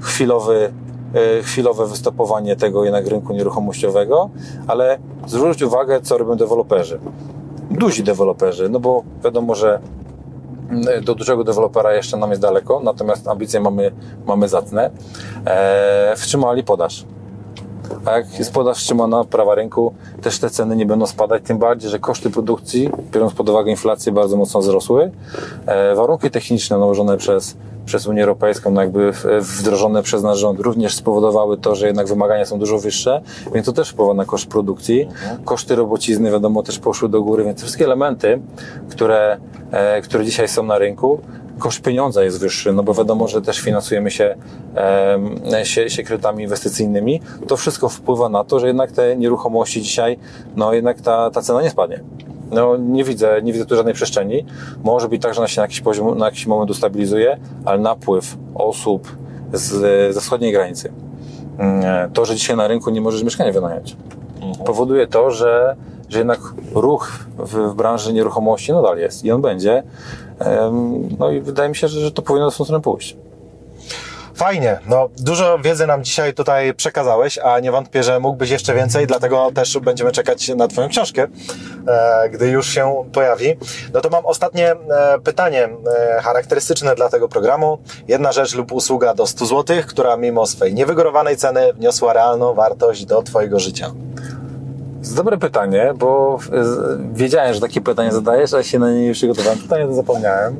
chwilowe wystopowanie tego jednak rynku nieruchomościowego, ale zwróć uwagę, co robią deweloperzy. Duzi deweloperzy, no bo wiadomo, że do dużego dewelopera jeszcze nam jest daleko, natomiast ambicje mamy zacne. Wstrzymali podaż. A jak jest podaż wstrzymana, prawa rynku, też te ceny nie będą spadać, tym bardziej, że koszty produkcji, biorąc pod uwagę inflację, bardzo mocno wzrosły. Warunki techniczne nałożone przez Unię Europejską, no jakby wdrożone przez nasz rząd, również spowodowały to, że jednak wymagania są dużo wyższe, więc to też wpływa na koszt produkcji. Koszty robocizny, wiadomo, też poszły do góry, więc te wszystkie elementy, które dzisiaj są na rynku, koszt pieniądza jest wyższy, no bo wiadomo, że też finansujemy się kredytami inwestycyjnymi. To wszystko wpływa na to, że jednak te nieruchomości dzisiaj, no jednak ta cena nie spadnie. No nie widzę tu żadnej przestrzeni. Może być tak, że ona się na jakiś moment ustabilizuje, ale napływ osób ze wschodniej granicy, to, że dzisiaj na rynku nie możesz mieszkania wynająć, powoduje to, że jednak ruch w branży nieruchomości nadal jest i on będzie. No i wydaje mi się, że to powinno w tą stronę pójść. Fajnie, no dużo wiedzy nam dzisiaj tutaj przekazałeś, a nie wątpię, że mógłbyś jeszcze więcej, dlatego też będziemy czekać na Twoją książkę, gdy już się pojawi. No to mam ostatnie pytanie charakterystyczne dla tego programu. Jedna rzecz lub usługa do 100 zł, która mimo swej niewygórowanej ceny wniosła realną wartość do Twojego życia. To jest dobre pytanie, bo wiedziałem, że takie pytanie zadajesz, ale się na nie nie przygotowałem. Pytanie to zapomniałem.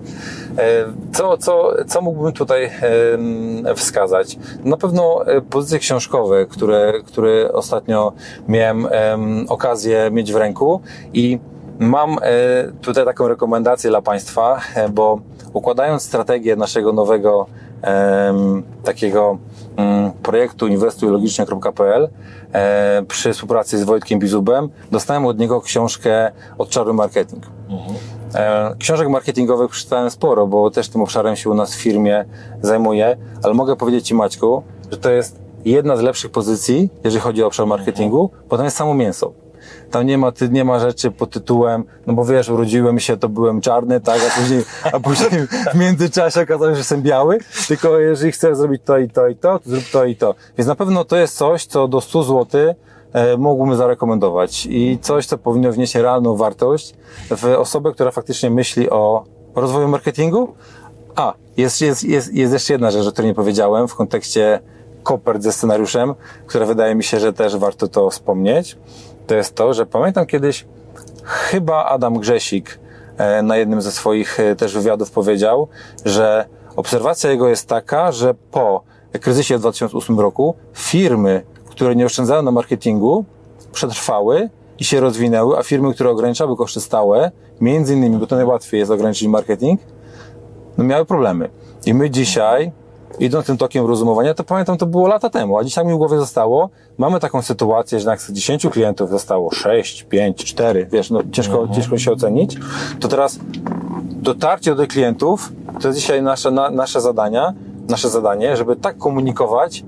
Co mógłbym tutaj wskazać? Na pewno pozycje książkowe, które ostatnio miałem okazję mieć w ręku i mam tutaj taką rekomendację dla Państwa, bo układając strategię naszego nowego takiego projektu inwestujlogicznie.pl przy współpracy z Wojtkiem Bizubem dostałem od niego książkę Odczaruj marketing. Książek marketingowych przeczytałem sporo, bo też tym obszarem się u nas w firmie zajmuję, ale mogę powiedzieć Ci, Maćku, że to jest jedna z lepszych pozycji, jeżeli chodzi o obszar marketingu, bo tam jest samo mięso. Tam nie ma rzeczy pod tytułem, no bo wiesz, urodziłem się, to byłem czarny, tak, a później w międzyczasie okazało się, że jestem biały, tylko jeżeli chcesz zrobić to i to i to zrób to i to. Więc na pewno to jest coś, co do 100 zł mógłbym zarekomendować i coś, co powinno wnieść realną wartość w osobę, która faktycznie myśli o rozwoju marketingu. Jest jeszcze jedna rzecz, o której nie powiedziałem w kontekście kopert ze scenariuszem, która wydaje mi się, że też warto to wspomnieć. To jest to, że pamiętam kiedyś chyba Adam Grzesik na jednym ze swoich też wywiadów powiedział, że obserwacja jego jest taka, że po kryzysie w 2008 roku firmy, które nie oszczędzały na marketingu, przetrwały i się rozwinęły, a firmy, które ograniczały koszty stałe, między innymi, bo to najłatwiej jest ograniczyć marketing, no miały problemy. I my dzisiaj, idąc tym tokiem rozumowania, to pamiętam, to było lata temu, a dzisiaj mi w głowie zostało, mamy taką sytuację, że z 10 klientów zostało 6, 5, 4, wiesz, no ciężko się ocenić, to teraz dotarcie do tych klientów, to jest dzisiaj nasze zadanie, żeby tak komunikować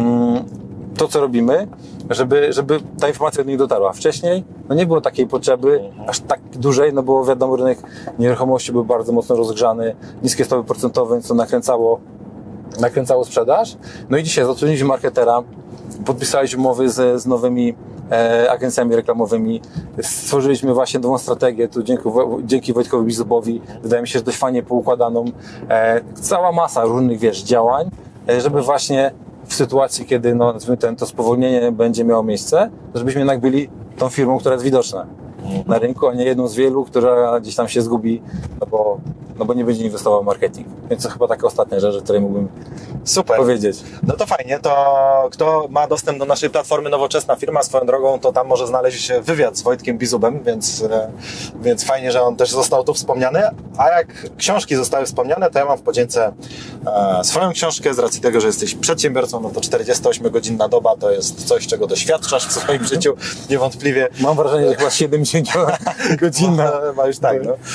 to, co robimy, żeby ta informacja do nich dotarła. Wcześniej no nie było takiej potrzeby aż tak dużej, no bo wiadomo, rynek nieruchomości był bardzo mocno rozgrzany, niskie stopy procentowe, co nakręcało sprzedaż. No i dzisiaj zatrudniliśmy marketera, podpisaliśmy umowy z nowymi agencjami reklamowymi, stworzyliśmy właśnie nową strategię, tu dzięki Wojtkowi Bizubowi, wydaje mi się, że dość fajnie poukładaną, cała masa różnych, działań, żeby właśnie w sytuacji, kiedy to spowolnienie będzie miało miejsce, żebyśmy jednak byli tą firmą, która jest widoczna na rynku, a nie jedną z wielu, która gdzieś tam się zgubi, no bo nie będzie inwestował w marketing. Więc to chyba taka ostatnia rzecz, o której mógłbym powiedzieć. No to fajnie, to kto ma dostęp do naszej platformy Nowoczesna Firma, swoją drogą, to tam może znaleźć wywiad z Wojtkiem Bizubem, więc fajnie, że on też został tu wspomniany. A jak książki zostały wspomniane, to ja mam w podzięce swoją książkę, z racji tego, że jesteś przedsiębiorcą, no to 48-godzinna doba to jest coś, czego doświadczasz w swoim życiu, niewątpliwie. Mam wrażenie, że chyba 70-godzinna. Chyba już tak, no.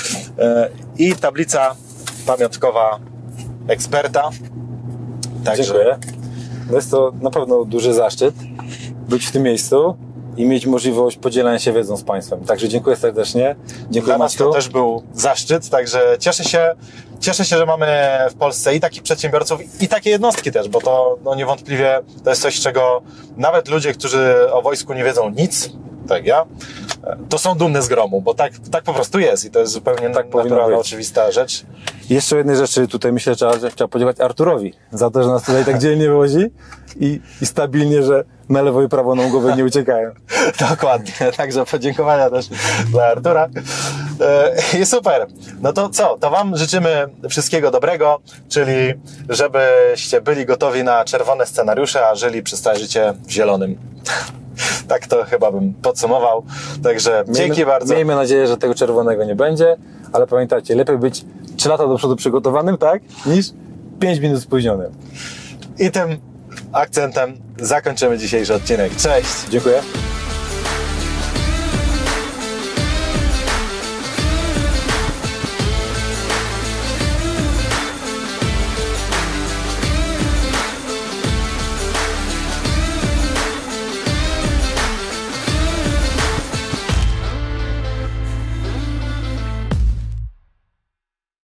I tablica pamiątkowa eksperta. Także... Dziękuję. Jest to na pewno duży zaszczyt być w tym miejscu i mieć możliwość podzielenia się wiedzą z Państwem. Także dziękuję serdecznie. Dziękuję Dla nas to też był zaszczyt, także cieszę się, że mamy w Polsce i takich przedsiębiorców, i takie jednostki też, bo to niewątpliwie to jest coś, czego nawet ludzie, którzy o wojsku nie wiedzą nic, tak ja, to są dumne z gromu, bo tak po prostu jest i to jest zupełnie naturalna, oczywista rzecz. Jeszcze jednej rzeczy tutaj myślę, że trzeba podziękować Arturowi za to, że nas tutaj tak dzielnie wozi i stabilnie, że na lewo i prawo nam głowy nie uciekają. Dokładnie, także podziękowania też dla Artura. I super. No to co? To Wam życzymy wszystkiego dobrego, czyli żebyście byli gotowi na czerwone scenariusze, a żyli przez całe życie w zielonym. Tak to chyba bym podsumował. Także dzięki bardzo. Miejmy nadzieję, że tego czerwonego nie będzie, ale pamiętajcie, lepiej być 3 lata do przodu przygotowanym, tak, niż 5 minut spóźnionym. I tym akcentem zakończymy dzisiejszy odcinek. Cześć! Dziękuję.